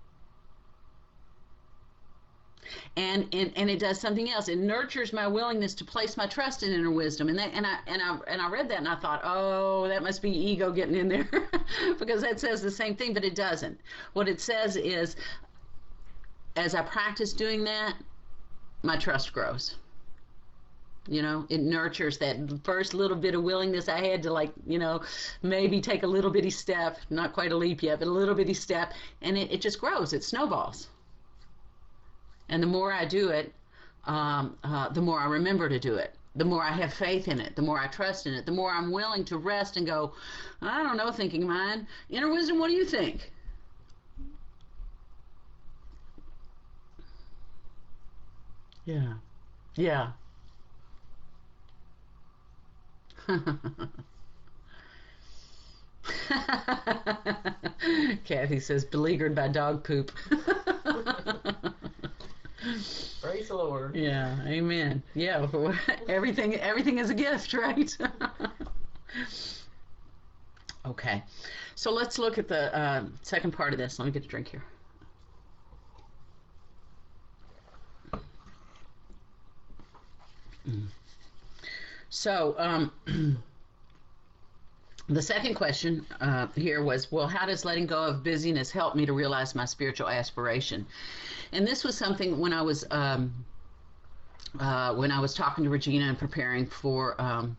And, and and it does something else. It nurtures my willingness to place my trust in inner wisdom. And that and I and I and I read that and I thought, oh, that must be ego getting in there, because that says the same thing, but it doesn't. What it says is, as I practice doing that, my trust grows. You know, it nurtures that first little bit of willingness I had to, like, you know, maybe take a little bitty step, not quite a leap yet, but a little bitty step, and it, it just grows. It snowballs. And the more I do it, um, uh, the more I remember to do it. The more I have faith in it. The more I trust in it. The more I'm willing to rest and go, I don't know, thinking mind. Inner wisdom, what do you think? Yeah. Yeah. Kathy says, beleaguered by dog poop. Praise the Lord. Yeah, amen. Yeah, everything everything is a gift, right? Okay, so let's look at the uh, second part of this. Let me get a drink here. So, um, the second question uh, here was, well, how does letting go of busyness help me to realize my spiritual aspiration? And this was something when I was um, uh, when I was talking to Regina and preparing for um,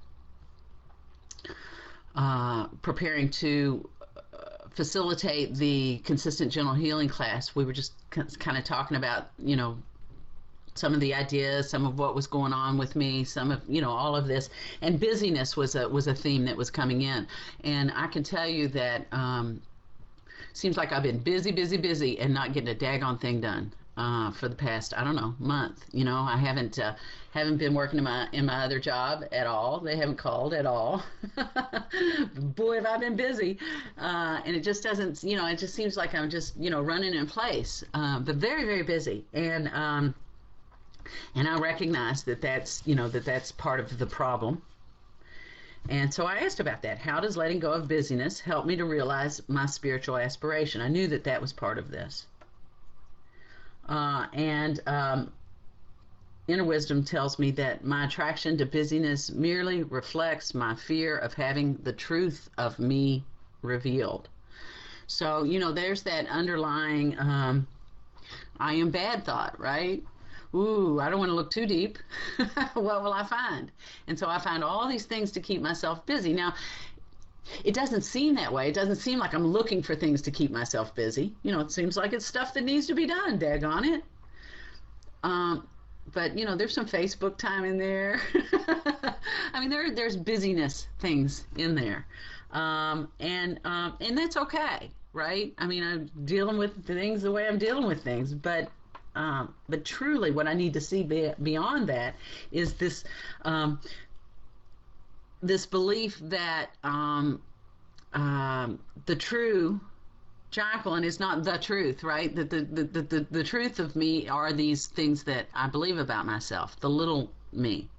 uh, preparing to uh, facilitate the consistent gentle healing class. We were just kind of talking about, you know, some of the ideas, some of what was going on with me, some of, you know, all of this, and busyness was a was a theme that was coming in. And I can tell you that um, seems like I've been busy, busy, busy, and not getting a daggone thing done uh, for the past, I don't know, month. You know, I haven't uh, haven't been working in my in my other job at all. They haven't called at all. Boy, have I been busy, uh, and it just doesn't, you know, it just seems like I'm just, you know, running in place, uh, but very, very busy. And um, And I recognize that that's, you know, that that's part of the problem. And so I asked about that. How does letting go of busyness help me to realize my spiritual aspiration? I knew that that was part of this. Uh, and um, Inner Wisdom tells me that my attraction to busyness merely reflects my fear of having the truth of me revealed. So, you know, there's that underlying um, I am bad thought, right? Ooh, I don't want to look too deep. What will I find? And so I find all these things to keep myself busy. Now, it doesn't seem that way. It doesn't seem like I'm looking for things to keep myself busy. You know, it seems like it's stuff that needs to be done, daggone it. Um, but, you know, there's some Facebook time in there. I mean, there there's busyness things in there. Um, and um, and that's okay, right? I mean, I'm dealing with things the way I'm dealing with things. But um, but truly what I need to see be, beyond that is this um, this belief that um, um, the true Jacqueline is not the truth, right? That the, the, the, the, the truth of me are these things that I believe about myself, the little me.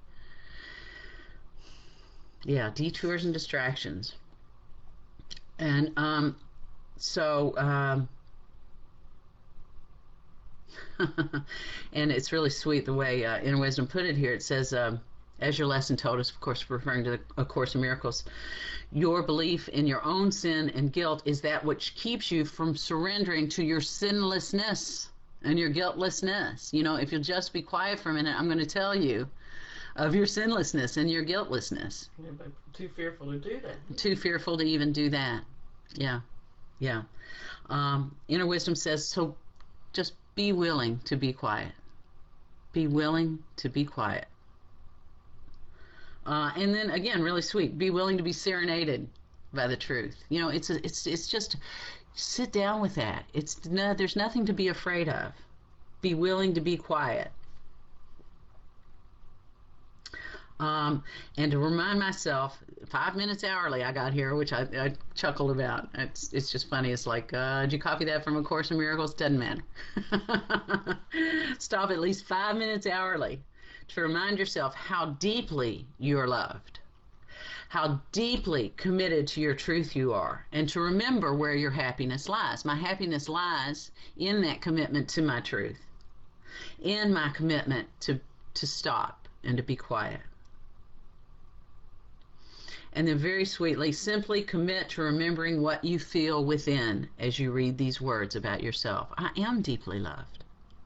Yeah, detours and distractions. And um, so, um, and it's really sweet the way uh, Inner Wisdom put it here. It says, um, as your lesson told us, of course, referring to the A Course in Miracles, your belief in your own sin and guilt is that which keeps you from surrendering to your sinlessness and your guiltlessness. You know, if you'll just be quiet for a minute, I'm going to tell you of your sinlessness and your guiltlessness. Yeah, but too fearful to do that. Too fearful to even do that. Yeah, yeah. Um, Inner Wisdom says, so just be willing to be quiet. Be willing to be quiet. Uh, and then again, really sweet. Be willing to be serenaded by the truth. You know, it's a, it's it's just sit down with that. It's no, there's nothing to be afraid of. Be willing to be quiet. Um, and to remind myself, five minutes hourly I got here, which I, I chuckled about. It's it's just funny. It's like, uh, did you copy that from A Course in Miracles? Doesn't matter. Stop at least five minutes hourly to remind yourself how deeply you are loved, how deeply committed to your truth you are, and to remember where your happiness lies. My happiness lies in that commitment to my truth, in my commitment to, to stop and to be quiet. And then very sweetly, simply commit to remembering what you feel within as you read these words about yourself. I am deeply loved.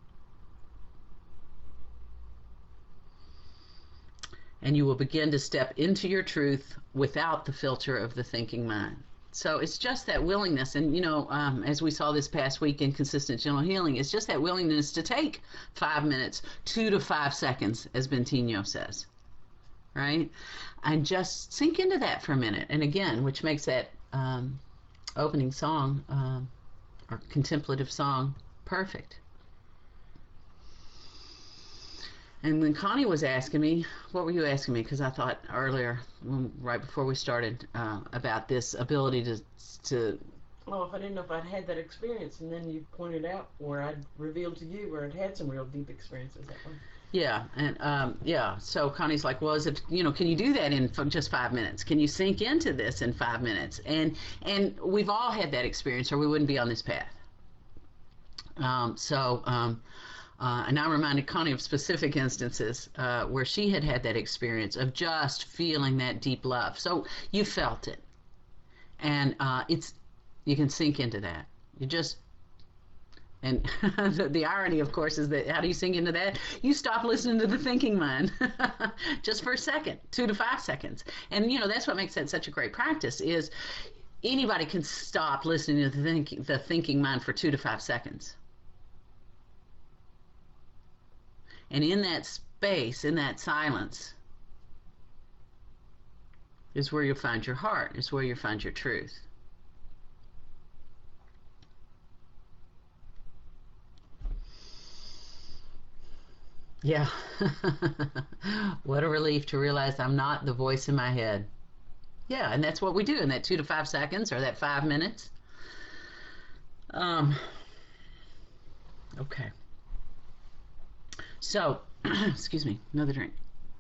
And you will begin to step into your truth without the filter of the thinking mind. So it's just that willingness, and you know, um, as we saw this past week in Consistent Gentle Healing, it's just that willingness to take five minutes, two to five seconds, as Bentinho says, right? And just sink into that for a minute. And again, which makes that um, opening song, um, or contemplative song, perfect. And when Connie was asking me, what were you asking me? Because I thought earlier, when, right before we started, uh, about this ability to, to... Well, if I didn't know if I'd had that experience, and then you pointed out where I'd revealed to you where I'd had some real deep experiences that way. Yeah, and um, yeah, so Connie's like, well, is it, you know, can you do that in f- just five minutes? Can you sink into this in five minutes? And and we've all had that experience, or we wouldn't be on this path. Um, so, um, uh, and I reminded Connie of specific instances uh, where she had had that experience of just feeling that deep love. So you felt it, and uh, it's you can sink into that. You just And the, the irony, of course, is that how do you sink into that? You stop listening to the thinking mind just for a second, two to five seconds. And, you know, that's what makes that such a great practice is anybody can stop listening to the thinking, the thinking mind for two to five seconds. And in that space, in that silence, is where you'll find your heart, is where you'll find your truth. Yeah. What a relief to realize I'm not the voice in my head. Yeah, and that's what we do in that two to five seconds or that five minutes. Um, okay. So, excuse me, another drink.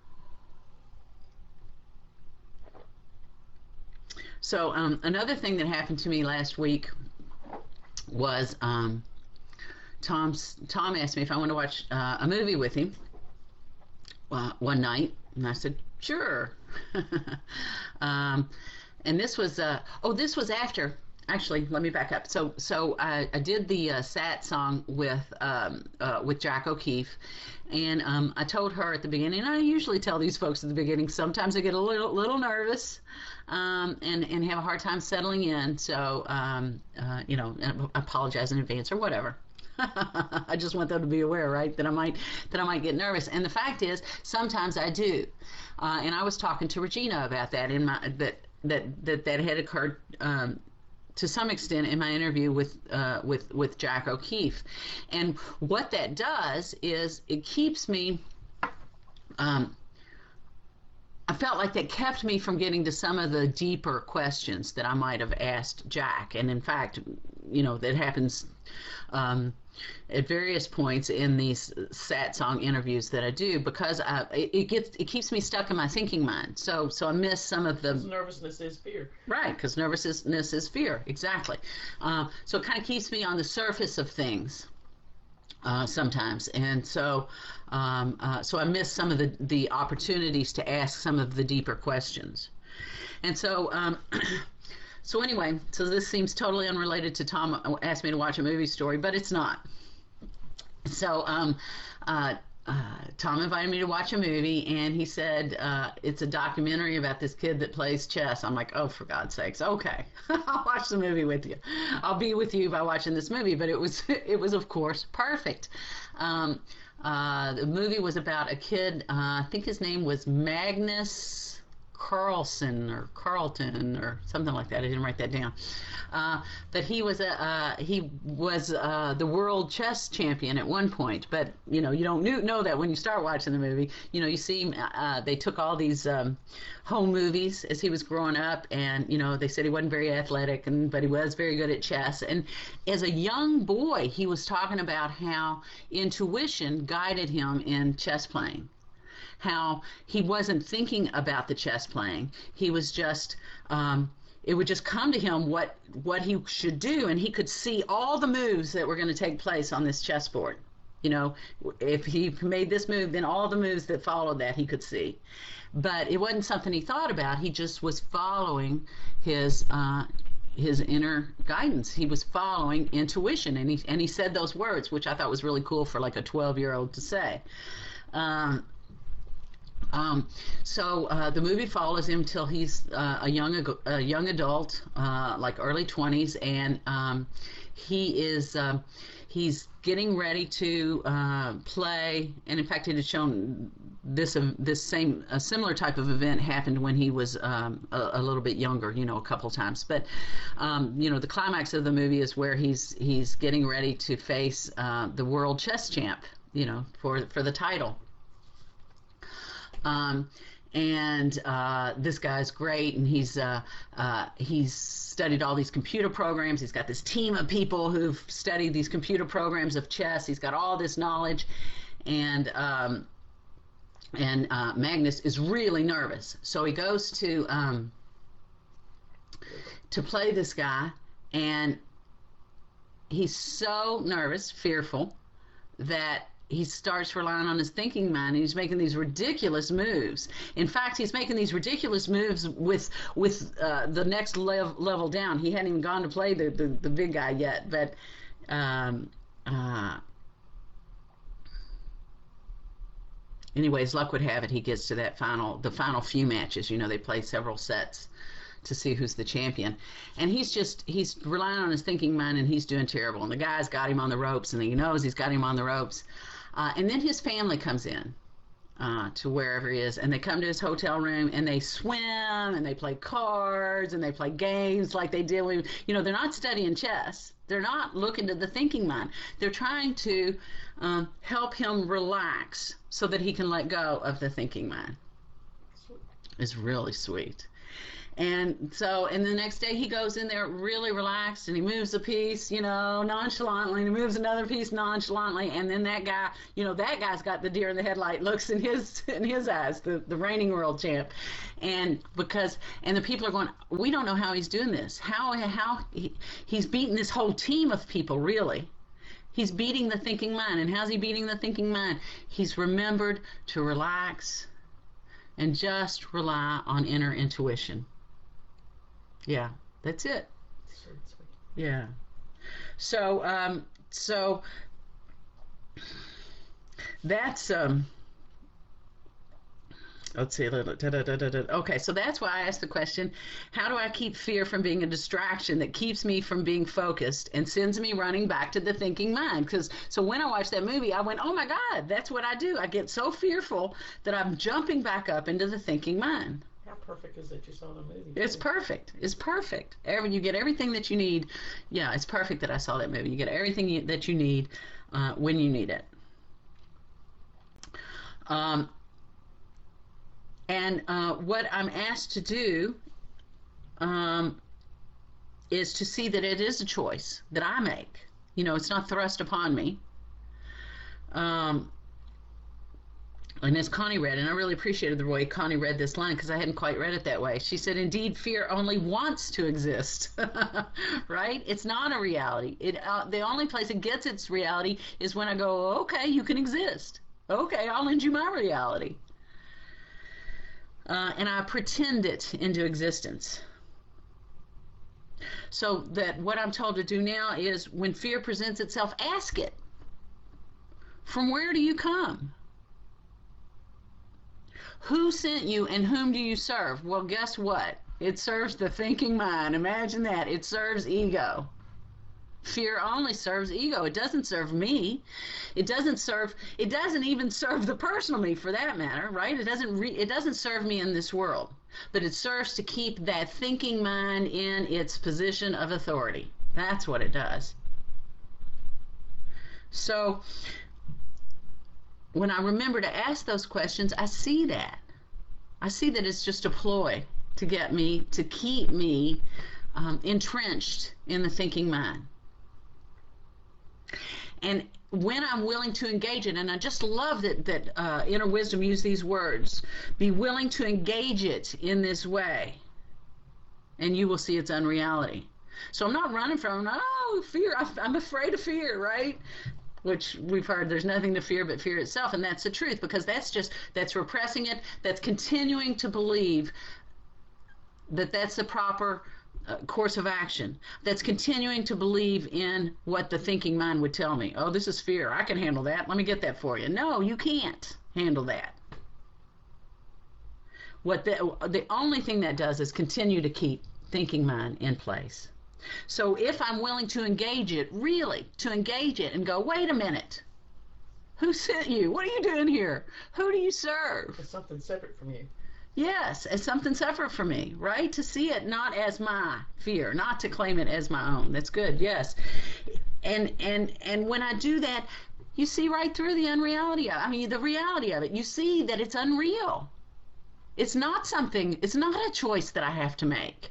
So, um, another thing that happened to me last week was, um, Tom's, Tom asked me if I want to watch uh, a movie with him uh, one night, and I said, sure. um, and this was, uh, oh, this was after, actually, let me back up. So, so I, I did the uh, Sat song with um, uh, with Jack O'Keefe, and um, I told her at the beginning. And I usually tell these folks at the beginning. Sometimes I get a little little nervous, um, and and have a hard time settling in. So, um, uh, you know, I apologize in advance or whatever. I just want them to be aware, right, that I might that I might get nervous. And the fact is, sometimes I do. Uh, and I was talking to Regina about that in my that that that that had occurred. Um, to some extent in my interview with uh, with with Jack O'Keefe, and what that does is it keeps me. Um, I felt like that kept me from getting to some of the deeper questions that I might have asked Jack, and in fact, you know, that happens um, at various points in these Sat song interviews that I do, because I, it, it gets it keeps me stuck in my thinking mind. So so I miss some of the Nervousness is fear. right, because nervousness is fear, exactly. Uh, so it kind of keeps me on the surface of things uh, sometimes, and so um, uh, so I miss some of the the opportunities to ask some of the deeper questions, and so. Um, So anyway, so this seems totally unrelated to Tom asked me to watch a movie story, but it's not. So um, uh, uh, Tom invited me to watch a movie, and he said uh, it's a documentary about this kid that plays chess. I'm like, oh, for God's sakes, okay, I'll watch the movie with you. I'll be with you by watching this movie. But it was, it was of course perfect. Um, uh, the movie was about a kid. Uh, I think his name was Magnus Carlson or Carlton or something like that. I didn't write that down. Uh, but he was a uh, he was uh, the world chess champion at one point. But you know, you don't knew, know that when you start watching the movie. You know, you see uh, they took all these um, home movies as he was growing up, and you know, they said he wasn't very athletic, and but he was very good at chess. And as a young boy, he was talking about how intuition guided him in chess playing. How he wasn't thinking about the chess playing. He was just, um, it would just come to him what what he should do, and he could see all the moves that were going to take place on this chessboard. You know, if he made this move, then all the moves that followed that he could see. But it wasn't something he thought about. He just was following his uh, his inner guidance. He was following intuition, and he and he said those words, which I thought was really cool for like a twelve-year-old to say. Um, Um, so uh, the movie follows him till he's uh, a young a young adult, uh, like early twenties, and um, he is uh, he's getting ready to uh, play. And in fact, it had shown this uh, this same a similar type of event happened when he was um, a, a little bit younger, you know, a couple times. But um, you know, the climax of the movie is where he's he's getting ready to face uh, the world chess champ, you know, for for the title. Um, and uh, this guy's great, and he's uh, uh, he's studied all these computer programs. He's got this team of people who've studied these computer programs of chess. He's got all this knowledge, and um, and uh, Magnus is really nervous. So he goes to um, to play this guy, and he's so nervous, fearful, that he starts relying on his thinking mind, and he's making these ridiculous moves. In fact, he's making these ridiculous moves with with uh, the next lev- level down. He hadn't even gone to play the, the, the big guy yet, but um, uh, anyways, luck would have it, he gets to that final, the final few matches. You know, they play several sets to see who's the champion, and he's just he's relying on his thinking mind, and he's doing terrible. And the guy's got him on the ropes, and he knows he's got him on the ropes. Uh, and then his family comes in uh, to wherever he is, and they come to his hotel room, and they swim, and they play cards, and they play games like they did when, you know, they're not studying chess. They're not looking to the thinking mind. They're trying to um, help him relax so that he can let go of the thinking mind. It's really sweet. And so, and the next day he goes in there really relaxed, and he moves a piece, you know, nonchalantly, and he moves another piece nonchalantly, and then that guy, you know, that guy's got the deer in the headlight looks in his in his eyes, the, the reigning world champ. And because, and the people are going, we don't know how he's doing this. How, how he, he's beating this whole team of people, really. He's beating the thinking mind. And how's he beating the thinking mind? He's remembered to relax and just rely on inner intuition. Yeah, that's it. Yeah. So, um, so that's um. Let's see. Da, da, da, da, da, da. Okay, so that's why I asked the question: how do I keep fear from being a distraction that keeps me from being focused and sends me running back to the thinking mind? Because so when I watched that movie, I went, "Oh my God, that's what I do. I get so fearful that I'm jumping back up into the thinking mind." How perfect is it you saw the movie? It's perfect. It's perfect. Every you get everything that you need. Yeah, it's perfect that I saw that movie. You get everything you, that you need uh, when you need it. Um, and uh, what I'm asked to do um, is to see that it is a choice that I make. You know, it's not thrust upon me. Um, And as Connie read, and I really appreciated the way Connie read this line because I hadn't quite read it that way. She said, indeed, fear only wants to exist, right? It's not a reality. It uh, the only place it gets its reality is when I go, okay, you can exist. Okay, I'll lend you my reality. Uh, and I pretend it into existence. So that what I'm told to do now is when fear presents itself, ask it. From where do you come? Who sent you and whom do you serve? Well, guess what? It serves the thinking mind. Imagine that. It serves ego. Fear only serves ego. It doesn't serve me. It doesn't serve, it doesn't even serve the personal me for that matter, right? It doesn't re, it doesn't serve me in this world, but it serves to keep that thinking mind in its position of authority. That's what it does. So, when I remember to ask those questions, I see that. I see that it's just a ploy to get me, to keep me um, entrenched in the thinking mind. And when I'm willing to engage it, and I just love that, that uh, Inner Wisdom used these words, be willing to engage it in this way, and you will see its unreality. So I'm not running from, oh, fear, I'm afraid of fear, right? Which we've heard there's nothing to fear but fear itself, and that's the truth, because that's just, that's repressing it, that's continuing to believe that that's the proper uh, course of action, that's continuing to believe in what the thinking mind would tell me. Oh, this is fear, I can handle that, let me get that for you. No, you can't handle that. What the, the only thing that does is continue to keep thinking mind in place. So if I'm willing to engage it, really, to engage it and go, wait a minute, who sent you? What are you doing here? Who do you serve? It's something separate from you. Yes, as something separate from me, right? To see it not as my fear, not to claim it as my own. That's good, yes. And and and when I do that, you see right through the unreality of it. I mean, the reality of it. You see that it's unreal. It's not something, it's not a choice that I have to make.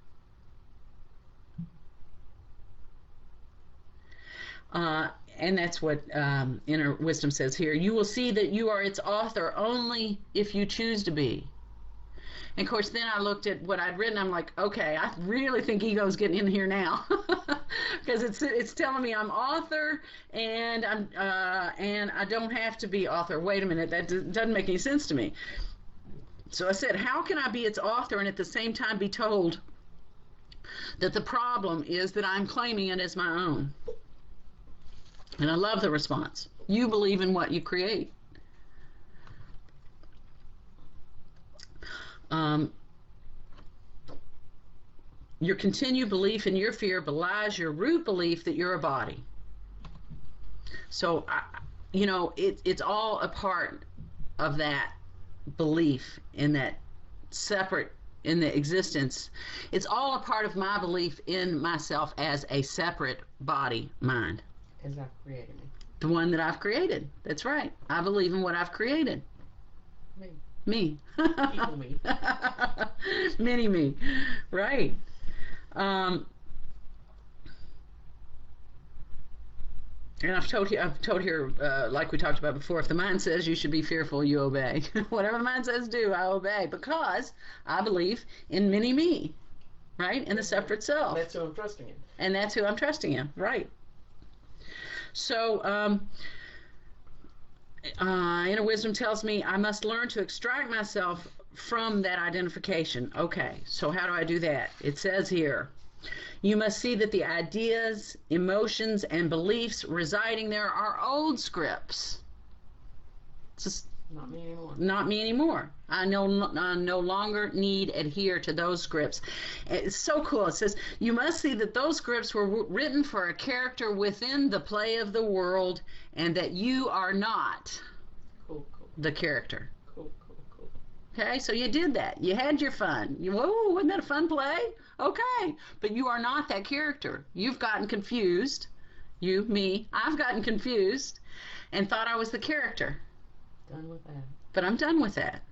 Uh, and that's what um, Inner Wisdom says here. You will see that you are its author only if you choose to be. And of course, then I looked at what I'd written. I'm like, okay, I really think ego's getting in here now, because it's it's telling me I'm author and I'm uh, and I don't have to be author. Wait a minute, that doesn't make any sense to me. So I said, how can I be its author and at the same time be told that the problem is that I'm claiming it as my own? And I love the response. You believe in what you create. Um, your continued belief in your fear belies your root belief that you're a body. So, I, you know, it, it's all a part of that belief in that separate, in the existence. It's all a part of my belief in myself as a separate body, mind. As I've created me. The one that I've created. That's right. I believe in what I've created. Me. Me. Evil me. Mini me. Right. Um, and I've told you, I've told here, uh, like we talked about before, if the mind says you should be fearful, you obey. Whatever the mind says do, I obey, because I believe in mini me, right? In the separate self. That's who I'm trusting in. And that's who I'm trusting in, right? So, um, uh, Inner Wisdom tells me I must learn to extract myself from that identification. Okay, so how do I do that? It says here, You must see that the ideas, emotions, and beliefs residing there are old scripts. It's just Not me anymore. not me anymore. I no, I no longer need adhere to those scripts. It's so cool. It says, you must see that those scripts were w- written for a character within the play of the world, and that you are not Cool, cool, the character. cool, cool, cool. Okay, so you did that. You had your fun. You, whoa, wasn't that a fun play? Okay, but you are not that character. You've gotten confused. You, me, I've gotten confused and thought I was the character. Done with that. But I'm done with that.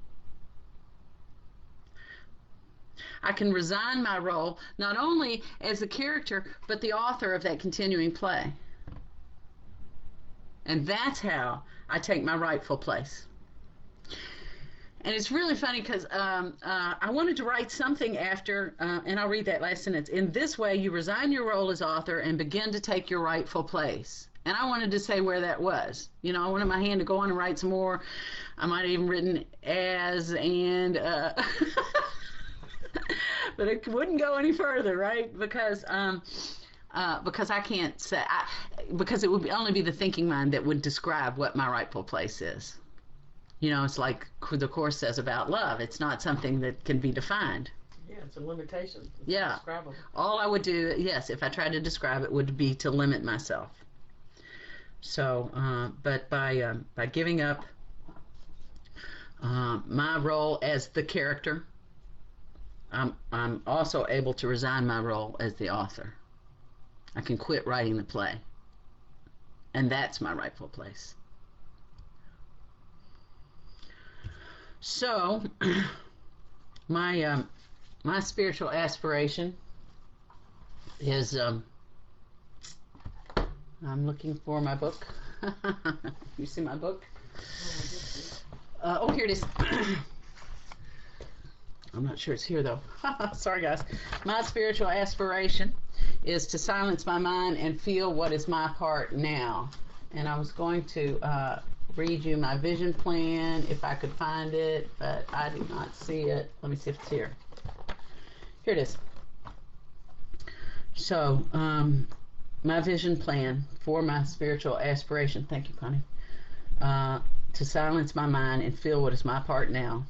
I can resign my role not only as the character, but the author of that continuing play. And that's how I take my rightful place. And it's really funny because um, uh, I wanted to write something after, uh, and I'll read that last sentence. In this way, you resign your role as author and begin to take your rightful place. And I wanted to say where that was. You know, I wanted my hand to go on and write some more. I might have even written as and, uh, but it wouldn't go any further, right? Because um, uh, because I can't say, I, because it would be, only be the thinking mind that would describe what my rightful place is. You know, it's like the Course says about love. It's not something that can be defined. Yeah, it's a limitation. It's Yeah. indescribable. All I would do, yes, if I tried to describe it, would be to limit myself. So, uh, but by um, by giving up uh, my role as the character, I'm I'm also able to resign my role as the author. I can quit writing the play, and that's my rightful place. So, my um, my spiritual aspiration is um, I'm looking for my book. You see my book? Uh, oh, here it is. I'm not sure it's here though. Sorry, guys. My spiritual aspiration is to silence my mind and feel what is my part now. And I was going to uh, read you my vision plan if I could find it, but I do not see it. Let me see if it's here. Here it is. So, um, my vision plan for my spiritual aspiration, thank you, Connie, uh, to silence my mind and feel what is my part now.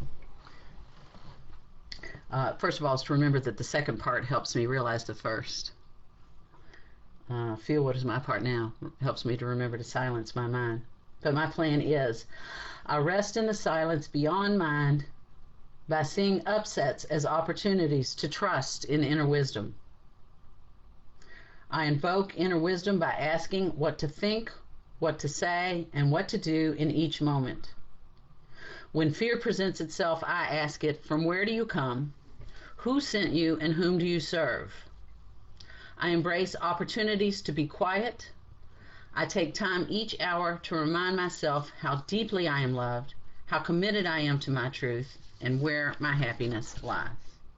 Uh, first of all, is to remember that the second part helps me realize the first. Uh, feel what is my part now helps me to remember to silence my mind. But my plan is, I rest in the silence beyond mind by seeing upsets as opportunities to trust in inner wisdom. I invoke inner wisdom by asking what to think, what to say, and what to do in each moment. When fear presents itself, I ask it, from where do you come? Who sent you and whom do you serve? I embrace opportunities to be quiet. I take time each hour to remind myself how deeply I am loved, how committed I am to my truth, and where my happiness lies.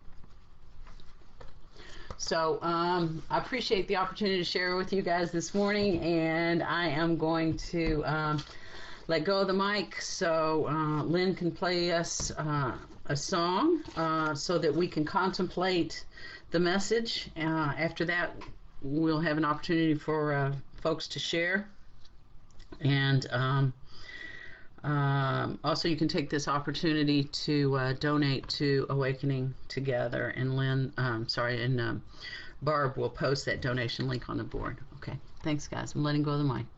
So um, I appreciate the opportunity to share with you guys this morning, and I am going to um, let go of the mic so uh, Lynn can play us uh, a song uh, so that we can contemplate the message. Uh, after that, we'll have an opportunity for uh, folks to share. And um, um, also, you can take this opportunity to uh, donate to Awakening Together. And Lynn, um, sorry, and um, Barb will post that donation link on the board. Okay, thanks, guys. I'm letting go of the mic.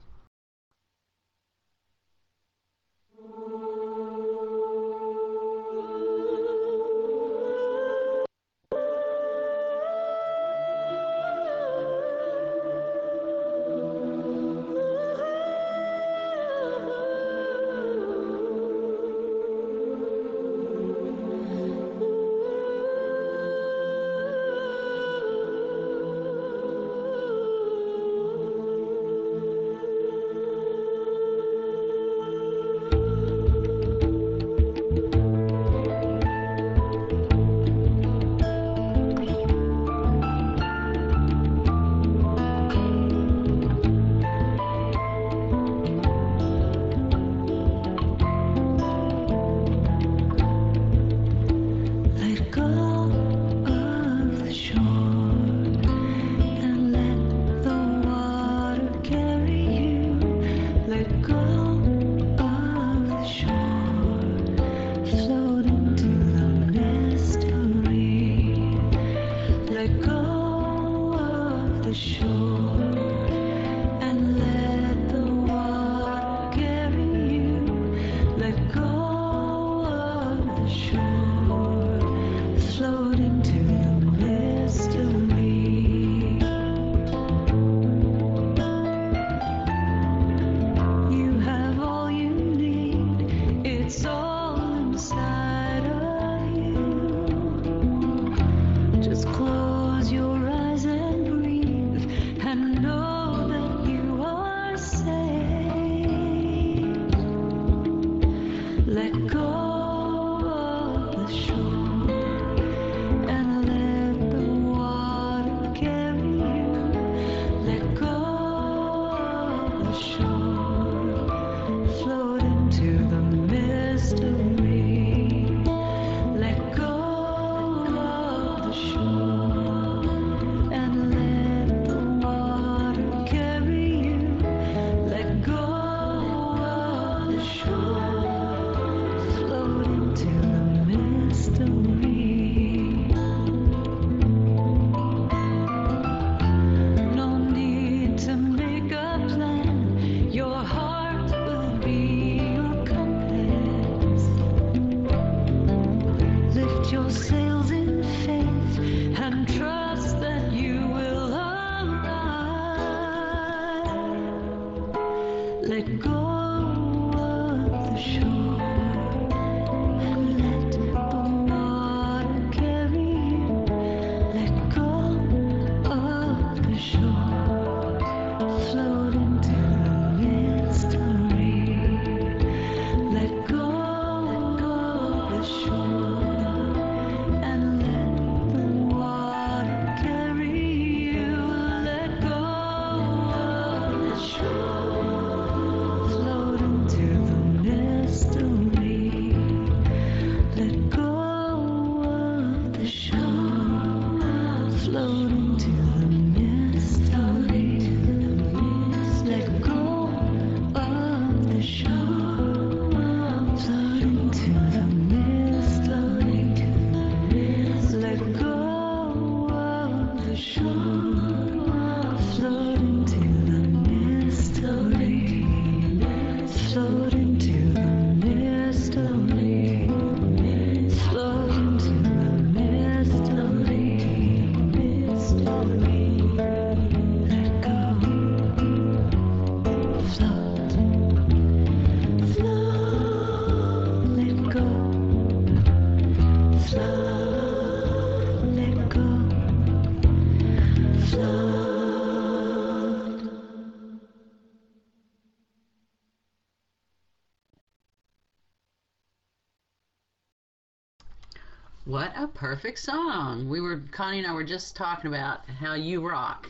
What a perfect song. We were, Connie and I were just talking about how you rock.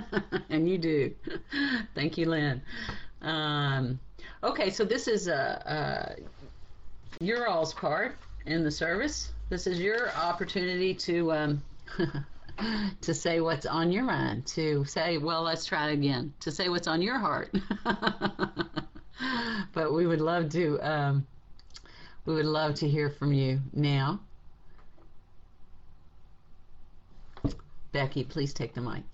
And you do. Thank you, Lynn. Um, okay, so this is uh, uh, your all's part in the service. This is your opportunity to um, to say what's on your mind, to say, well, let's try it again, to say what's on your heart. But we would love to um, we would love to hear from you now. Becky, please take the mic.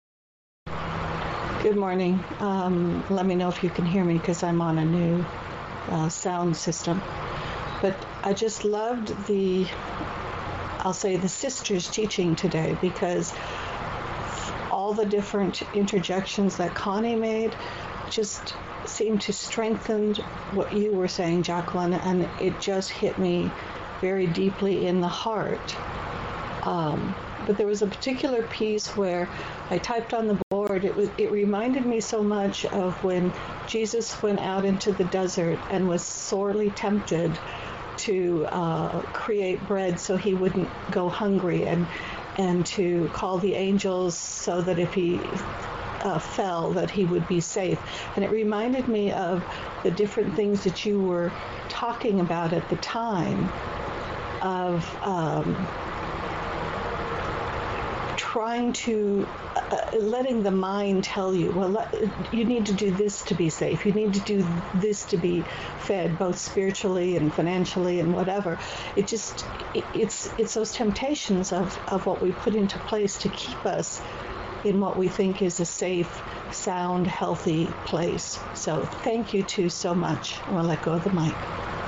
Good morning. Um, let me know if you can hear me because I'm on a new uh, sound system. But I just loved the, I'll say the sisters teaching today, because all the different interjections that Connie made just seemed to strengthen what you were saying, Jacqueline, and it just hit me very deeply in the heart. Um, but there was a particular piece where I typed on the board. It was, it reminded me so much of when Jesus went out into the desert and was sorely tempted to uh, create bread so he wouldn't go hungry, and and to call the angels so that if he uh, fell, that he would be safe. And it reminded me of the different things that you were talking about at the time of um, trying to, uh, letting the mind tell you, well, let, you need to do this to be safe. You need to do this to be fed, both spiritually and financially and whatever. It just, it, it's it's those temptations of, of what we put into place to keep us in what we think is a safe, sound, healthy place. So thank you two so much. I'll let go of the mic.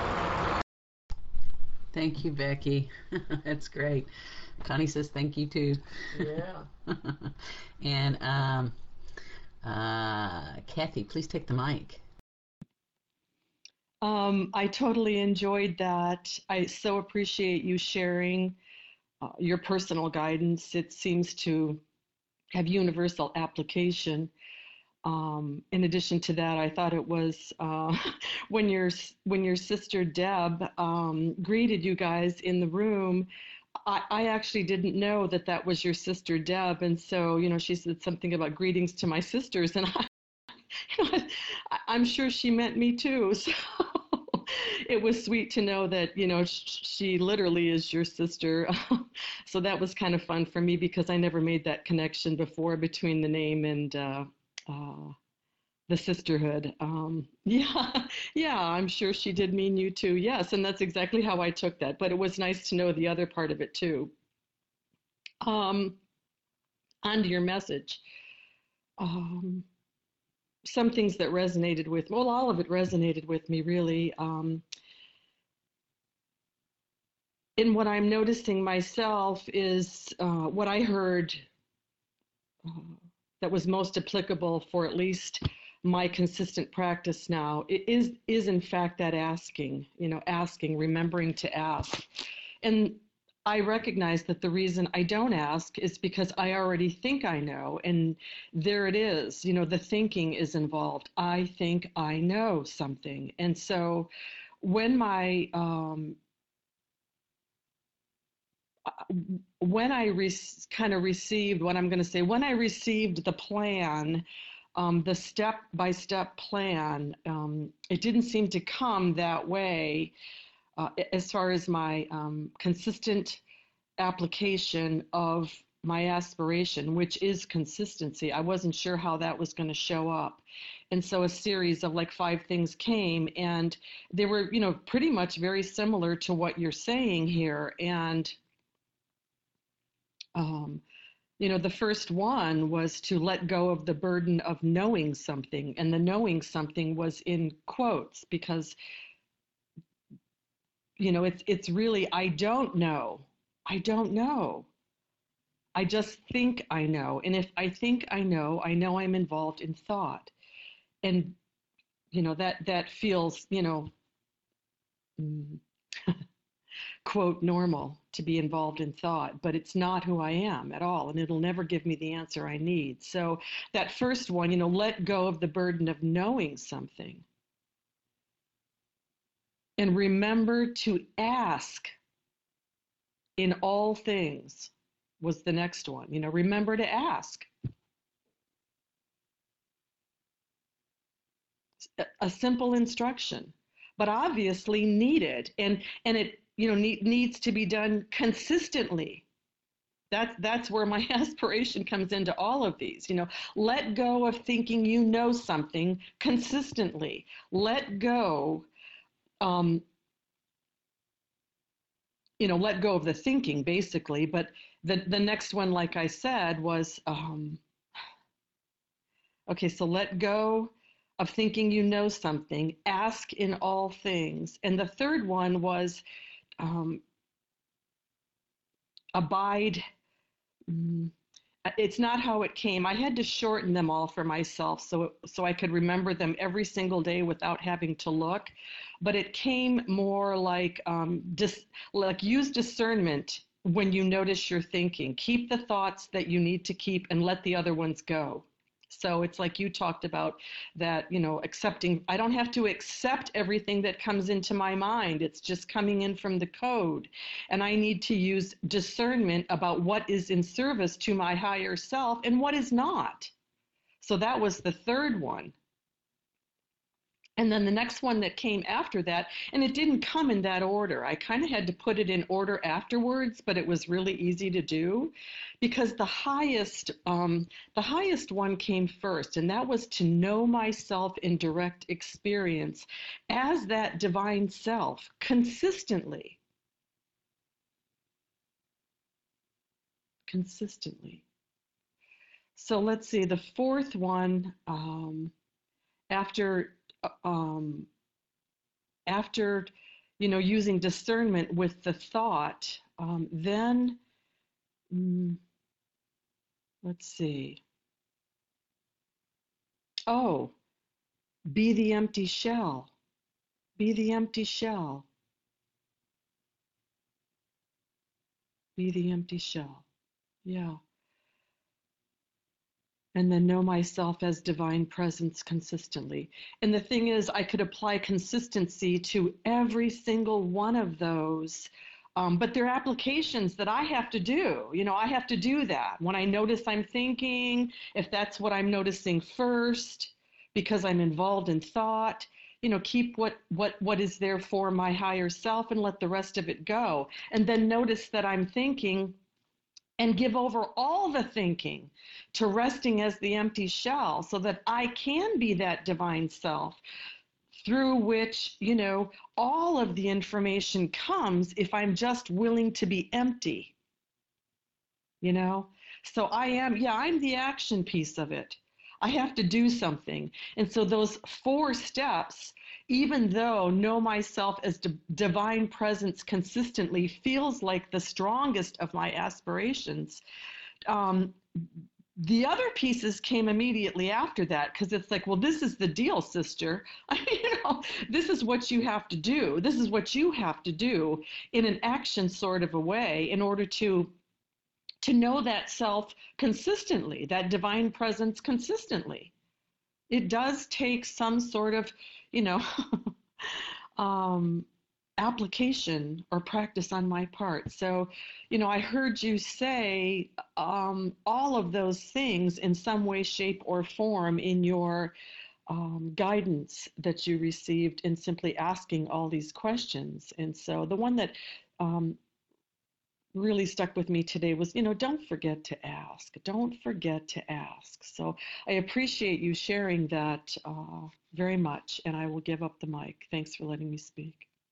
Thank you, Becky. That's great. Connie says thank you too. Yeah. And um, uh, Kathy, please take the mic. Um, I totally enjoyed that. I so appreciate you sharing uh, your personal guidance. It seems to have universal application. Um, in addition to that, I thought it was uh, when your when your sister Deb um, greeted you guys in the room. I, I actually didn't know that that was your sister Deb, and so you know she said something about greetings to my sisters, and I, you know, I, I'm sure she meant me too. So it was sweet to know that you know sh- she literally is your sister. So that was kind of fun for me because I never made that connection before between the name and uh, uh, the sisterhood. Um, yeah, yeah, I'm sure she did mean you too. Yes, and that's exactly how I took that. But it was nice to know the other part of it too. Um, on to your message. Um, some things that resonated with, well, all of it resonated with me really. Um, and what I'm noticing myself is uh, what I heard uh, that was most applicable for at least my consistent practice now is is in fact that asking, you know, asking, remembering to ask. And I recognize that the reason I don't ask is because I already think I know, and there it is, you know, the thinking is involved. I think I know something. And so when my um, when I re- kind of received what I'm going to say, when I received the plan, um, the step-by-step plan, um, it didn't seem to come that way uh, as far as my um, consistent application of my aspiration, which is consistency. I wasn't sure how that was going to show up. And so a series of like five things came, and they were, you know, pretty much very similar to what you're saying here. And Um, you know, the first one was to let go of the burden of knowing something. And the knowing something was in quotes because, you know, it's it's really, I don't know. I don't know. I just think I know. And if I think I know, I know I'm involved in thought. And, you know, that that feels, you know, mm, quote, normal to be involved in thought, but it's not who I am at all, and it'll never give me the answer I need. So that first one, you know, let go of the burden of knowing something. And remember to ask in all things was the next one. You know, remember to ask. A, a simple instruction, but obviously needed, and and it you know need, needs to be done consistently. That's that's where my aspiration comes into all of these. You know, let go of thinking you know something consistently. Let go, um, you know, let go of the thinking basically. But the the next one, like I said, was um, okay. So let go of thinking you know something. Ask in all things. And the third one was um, abide. Mm, It's not how it came. I had to shorten them all for myself so so I could remember them every single day without having to look. But it came more like um, dis, like use discernment when you notice you're thinking. Keep the thoughts that you need to keep and let the other ones go. So it's like you talked about that, you know, accepting. I don't have to accept everything that comes into my mind. It's just coming in from the code. And I need to use discernment about what is in service to my higher self and what is not. So that was the third one. And then the next one that came after that, and it didn't come in that order. I kind of had to put it in order afterwards, but it was really easy to do because the highest, um, the highest one came first, and that was to know myself in direct experience as that divine self consistently. Consistently. So let's see, the fourth one, um, after um, after, you know, using discernment with the thought, um, then, mm, let's see. Oh, be the empty shell. Be the empty shell. Be the empty shell. Yeah. And then know myself as divine presence consistently. And the thing is, I could apply consistency to every single one of those, um, but they're applications that I have to do. You know, I have to do that. When I notice I'm thinking, if that's what I'm noticing first, because I'm involved in thought, you know, keep what, what, what is there for my higher self and let the rest of it go. And then notice that I'm thinking, and give over all the thinking to resting as the empty shell so that I can be that divine self through which, you know, all of the information comes if I'm just willing to be empty, you know? So I am, yeah, I'm the action piece of it. I have to do something. And so those four steps, even though know myself as di- divine presence consistently feels like the strongest of my aspirations, um, the other pieces came immediately after that because it's like, well, this is the deal, sister. I mean, you know, this is what you have to do. This is what you have to do in an action sort of a way in order to to know that self consistently, that divine presence consistently. It does take some sort of, you know, um, application or practice on my part. So, you know, I heard you say um, all of those things in some way, shape, or form in your um, guidance that you received in simply asking all these questions. And so the one that um, really stuck with me today was, you know, don't forget to ask. Don't forget to ask. So I appreciate you sharing that uh, very much, and I will give up the mic. Thanks for letting me speak.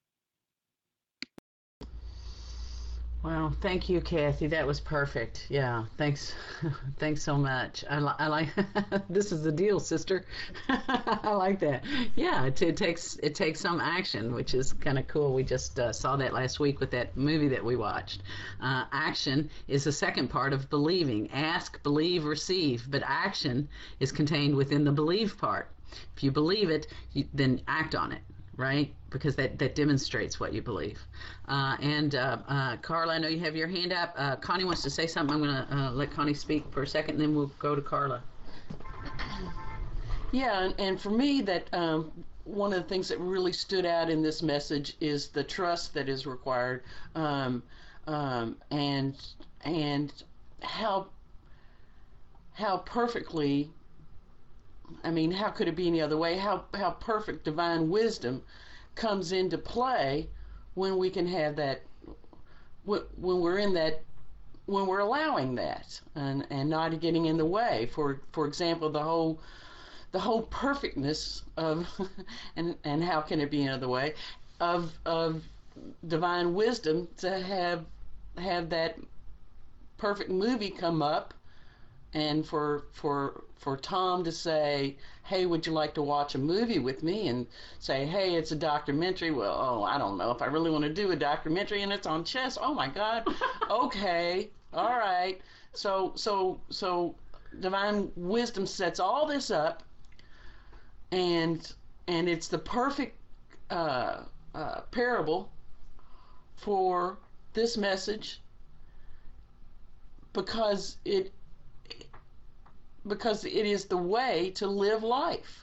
Wow, thank you, Kathy. That was perfect. Yeah, thanks. Thanks so much. I, li- I like this is the deal, sister. I like that. Yeah, it, it takes it takes some action, which is kind of cool. We just uh, saw that last week with that movie that we watched. Uh, action is the second part of believing. Ask, believe, receive. But action is contained within the believe part. If you believe it, you, then act on it. Right? Because that, that demonstrates what you believe. Uh, and uh, uh, Carla, I know you have your hand up. Uh, Connie wants to say something. I'm going to uh, let Connie speak for a second, and then we'll go to Carla. Yeah, and, and for me, that um, one of the things that really stood out in this message is the trust that is required, um, um, and and how how perfectly. I mean, how could it be any other way? How how perfect divine wisdom comes into play when we can have that, when we're in that, when we're allowing that, and and not getting in the way. For for example, the whole the whole perfectness of, and and how can it be any other way, of of divine wisdom to have have that perfect movie come up. And for for for Tom to say, hey, would you like to watch a movie with me? And say, hey, it's a documentary. Well, oh, I don't know if I really want to do a documentary, and it's on chess. Oh my God. Okay, all right. So so so divine wisdom sets all this up, and and it's the perfect uh, uh, parable for this message because it. because it is the way to live life.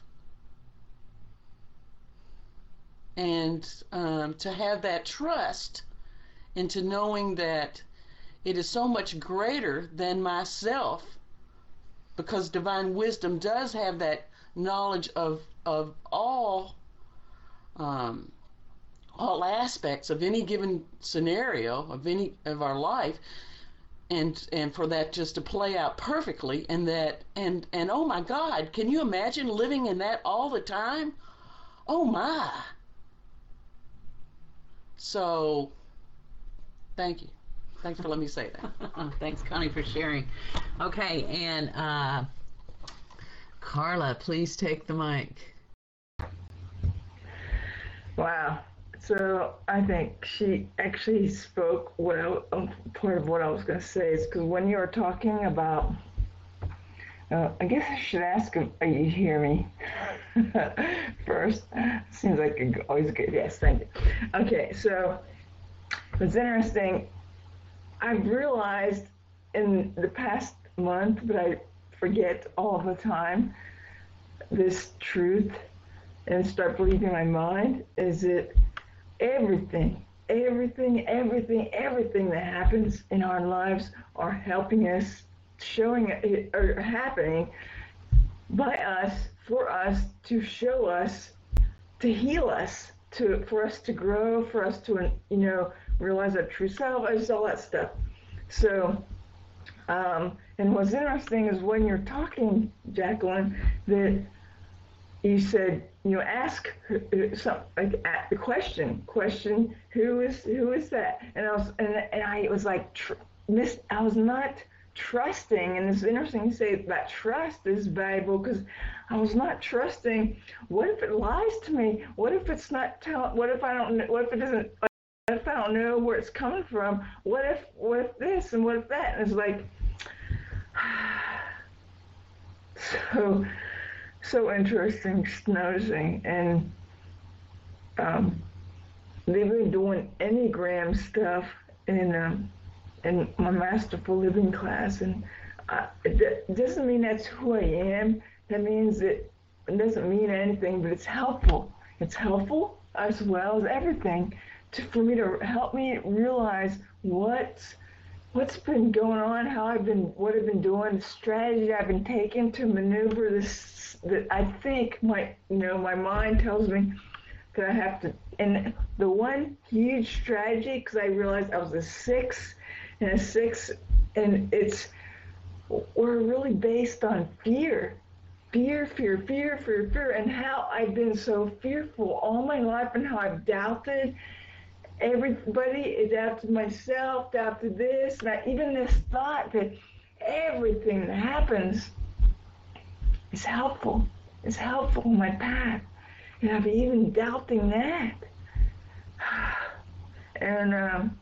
And um, to have that trust into knowing that it is so much greater than myself, because divine wisdom does have that knowledge of, of all um, all aspects of any given scenario of any of our life, and and for that just to play out perfectly, and that and and oh my God, can you imagine living in that all the time? Oh my. So thank you. Thanks for letting me say that. Thanks, Connie, for sharing. Okay, and uh, Carla, please take the mic. Wow. So I think she actually spoke what I, um, part of what I was going to say is because when you were talking about, uh, I guess I should ask him, uh, you hear me first? Seems like a, always good. Yes, thank you. Okay, so it's interesting. I've realized in the past month, but I forget all the time, this truth and start believing my mind is that everything, everything, everything, everything that happens in our lives are helping us, showing it, or happening by us, for us, to show us, to heal us, to for us to grow, for us to, you know, realize our true self, just all that stuff. So, um, and what's interesting is when you're talking, Jacqueline, that you said, you know, ask some like the question, question, who is who is that? And I was and, and I was like, tr- miss, I was not trusting, and it's interesting you say that trust is valuable because I was not trusting. What if it lies to me? What if it's not telling? What if I don't? What if it doesn't? What if I don't know where it's coming from? What if what if this and what if that? And it's like so. So interesting, just noticing, and um, they've been doing Enneagram stuff in um, in my Masterful Living class, and uh, it doesn't mean that's who I am. That means that it doesn't mean anything, but it's helpful. It's helpful as well as everything to for me to help me realize what's what's been going on, how I've been, what I've been doing, the strategy I've been taking to maneuver this. That I think my, you know, my mind tells me that I have to. And the one huge strategy, because I realized I was a six, and a six, and it's we're really based on fear, fear, fear, fear, fear, fear, and how I've been so fearful all my life, and how I've doubted everybody, doubted myself, doubted this, and I, even this thought that everything that happens is helpful. It's helpful in my path. And I'm even doubting that. And um,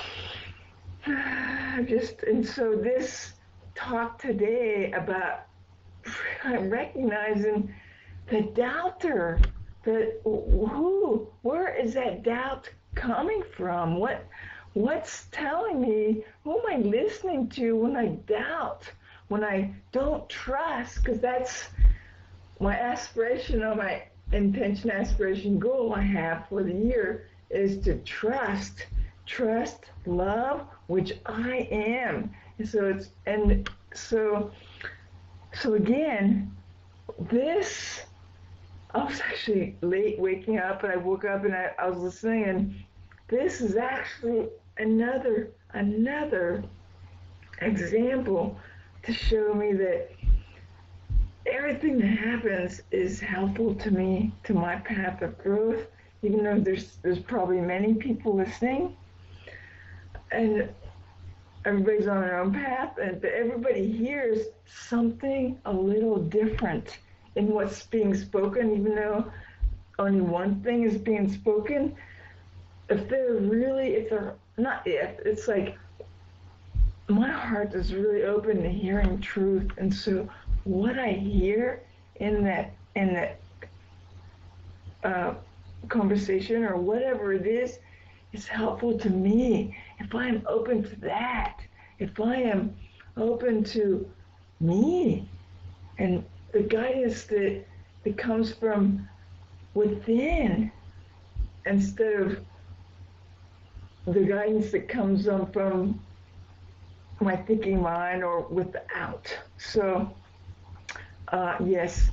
just, and so this talk today about recognizing the doubter, that who, where is that doubt coming from? What, what's telling me, who am I listening to when I doubt? When I don't trust, because that's my aspiration or my intention, aspiration, goal I have for the year is to trust, trust, love, which I am. And so it's, and so, so again, this, I was actually late waking up, and I woke up and I, I was listening, and this is actually another, another example to show me that everything that happens is helpful to me, to my path of growth, even though there's there's probably many people listening, and everybody's on their own path, and but everybody hears something a little different in what's being spoken, even though only one thing is being spoken. If they're really, if they're not, if it's like, my heart is really open to hearing truth, and so what I hear in that in that uh, conversation or whatever it is is helpful to me. If I am open to that, if I am open to me and the guidance that that comes from within, instead of the guidance that comes um, from my thinking mind or without. So, uh, yes,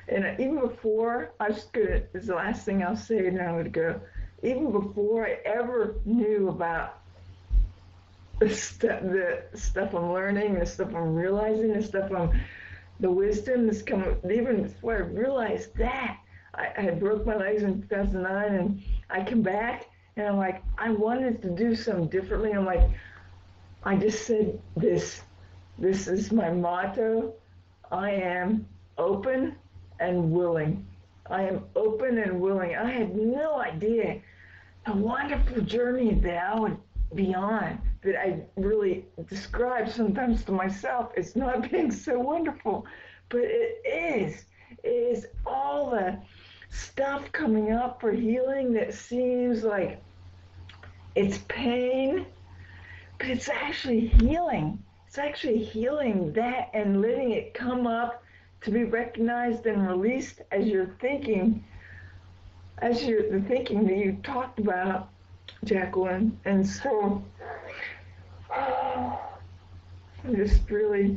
And even before, I was gonna, this is the last thing I'll say, and then I'm gonna go. Even before I ever knew about the stuff, the stuff I'm learning, the stuff I'm realizing, the stuff I'm, the wisdom that's coming, even before I realized that, I, I had broke my legs in two thousand nine, and I come back, and I'm like, I wanted to do something differently. I'm like, I just said this, this is my motto. I am open and willing. I am open and willing. I had no idea the wonderful journey that I would be on, that I really describe sometimes to myself. It's not being so wonderful, but it is. It is all the stuff coming up for healing that seems like it's pain, but it's actually healing. It's actually healing that and letting it come up to be recognized and released as you're thinking, as you're the thinking that you talked about, Jacqueline. And so, oh, I'm just really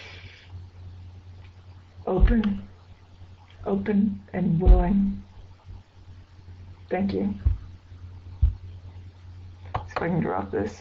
open, open and willing. Thank you. See if I can drop this.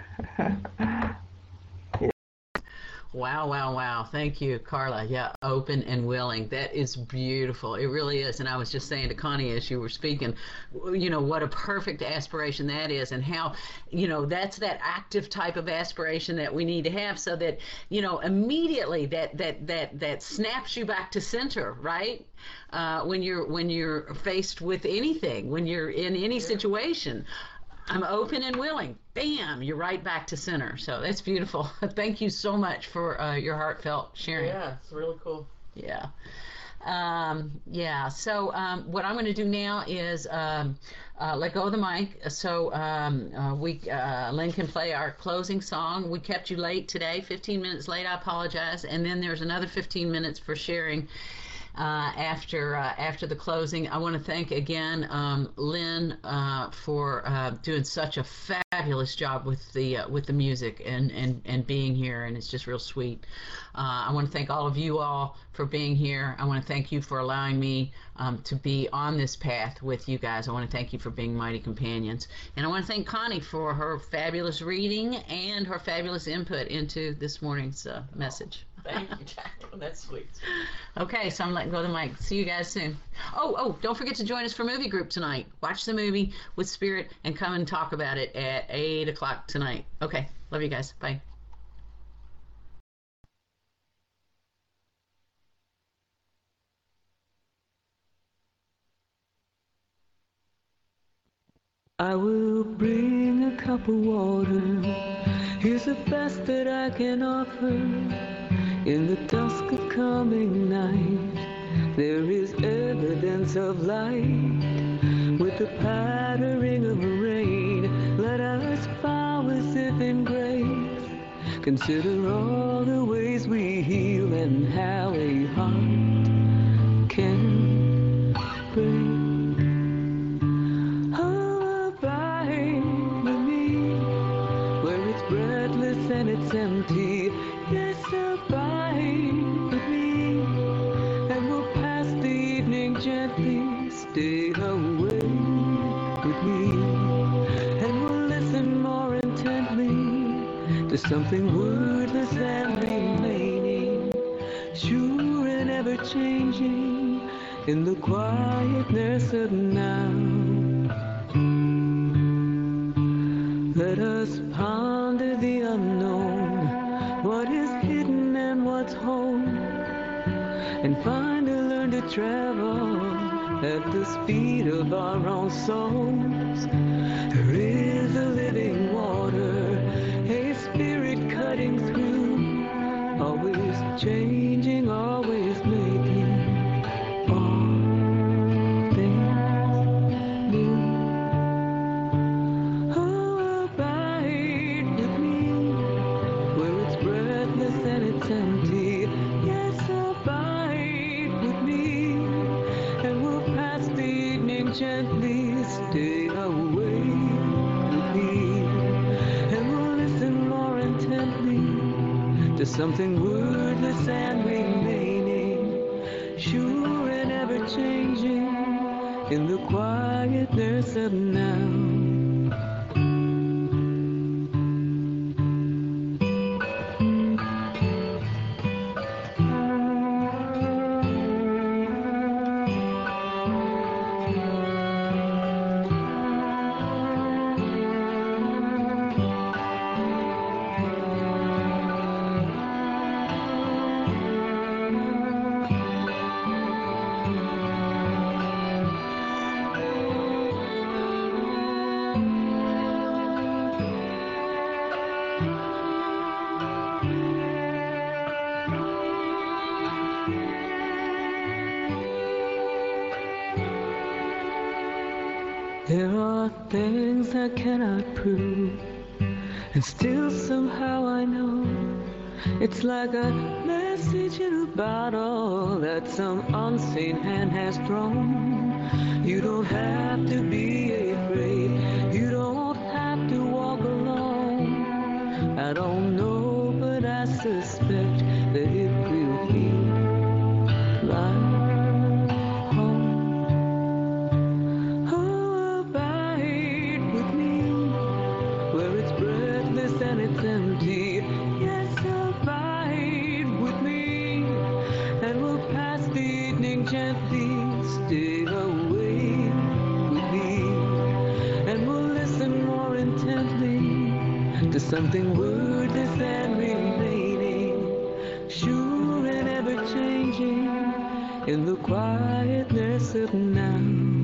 Wow, wow, wow. Thank you, Carla. Yeah, open and willing. That is beautiful. It really is. And I was just saying to Connie as you were speaking, you know, what a perfect aspiration that is, and how, you know, that's that active type of aspiration that we need to have, so that, you know, immediately that that that that snaps you back to center, right? Uh, when you're when you're faced with anything, when you're in any situation. I'm open and willing. Bam, you're right back to center. So that's beautiful. Thank you so much for uh, your heartfelt sharing. Yeah, it's really cool. Yeah. Um, yeah. So um, what I'm going to do now is um, uh, let go of the mic. So um, uh, we uh, Lynn can play our closing song. We kept you late today, fifteen minutes late. I apologize. And then there's another fifteen minutes for sharing. Uh, after uh, after the closing. I want to thank again um, Lynn uh, for uh, doing such a fabulous job with the uh, with the music and, and, and being here, and it's just real sweet. Uh, I want to thank all of you all for being here. I want to thank you for allowing me um, to be on this path with you guys. I want to thank you for being mighty companions. And I want to thank Connie for her fabulous reading and her fabulous input into this morning's uh, message. Thank you, Jacqueline. That's sweet. Okay, so I'm letting go of the mic. See you guys soon. Oh, oh, don't forget to join us for movie group tonight. Watch the movie with Spirit and come and talk about it at eight o'clock tonight. Okay, love you guys. Bye. I will bring a cup of water. Here's the best that I can offer. In the dusk of coming night, there is evidence of light. With the pattering of rain, let us bow as if in grace. Consider all the ways we heal and how a heart can break. Oh, abide with me, where it's breathless and it's empty. Yes, abide with me, and we'll pass the evening gently. Stay awake with me, and we'll listen more intently to something wordless and remaining, sure and ever changing in the quietness of now. Let us ponder the unknown, what is hidden and what's whole, and find and learn to travel at the speed of our own souls. There is a living water, a spirit cutting through, always changing, always making all things new. Oh, abide with me, where it's breathless and it's empty. Yes, abide with me, and we'll pass the evening gently. Stay away with me, and we'll listen more intently to something wordless and remaining, sure changing in the quietness of now. There are things I cannot prove, and still somehow I know it's like a message in a bottle that some unseen hand has thrown. You don't have to be afraid, you don't have to walk alone. I don't know, but I suspect that it will feel like and it's empty. Yes, abide with me, and we'll pass the evening gently. Stay away with me, and we'll listen more intently to something wordless and remaining, sure and ever changing in the quietness of now.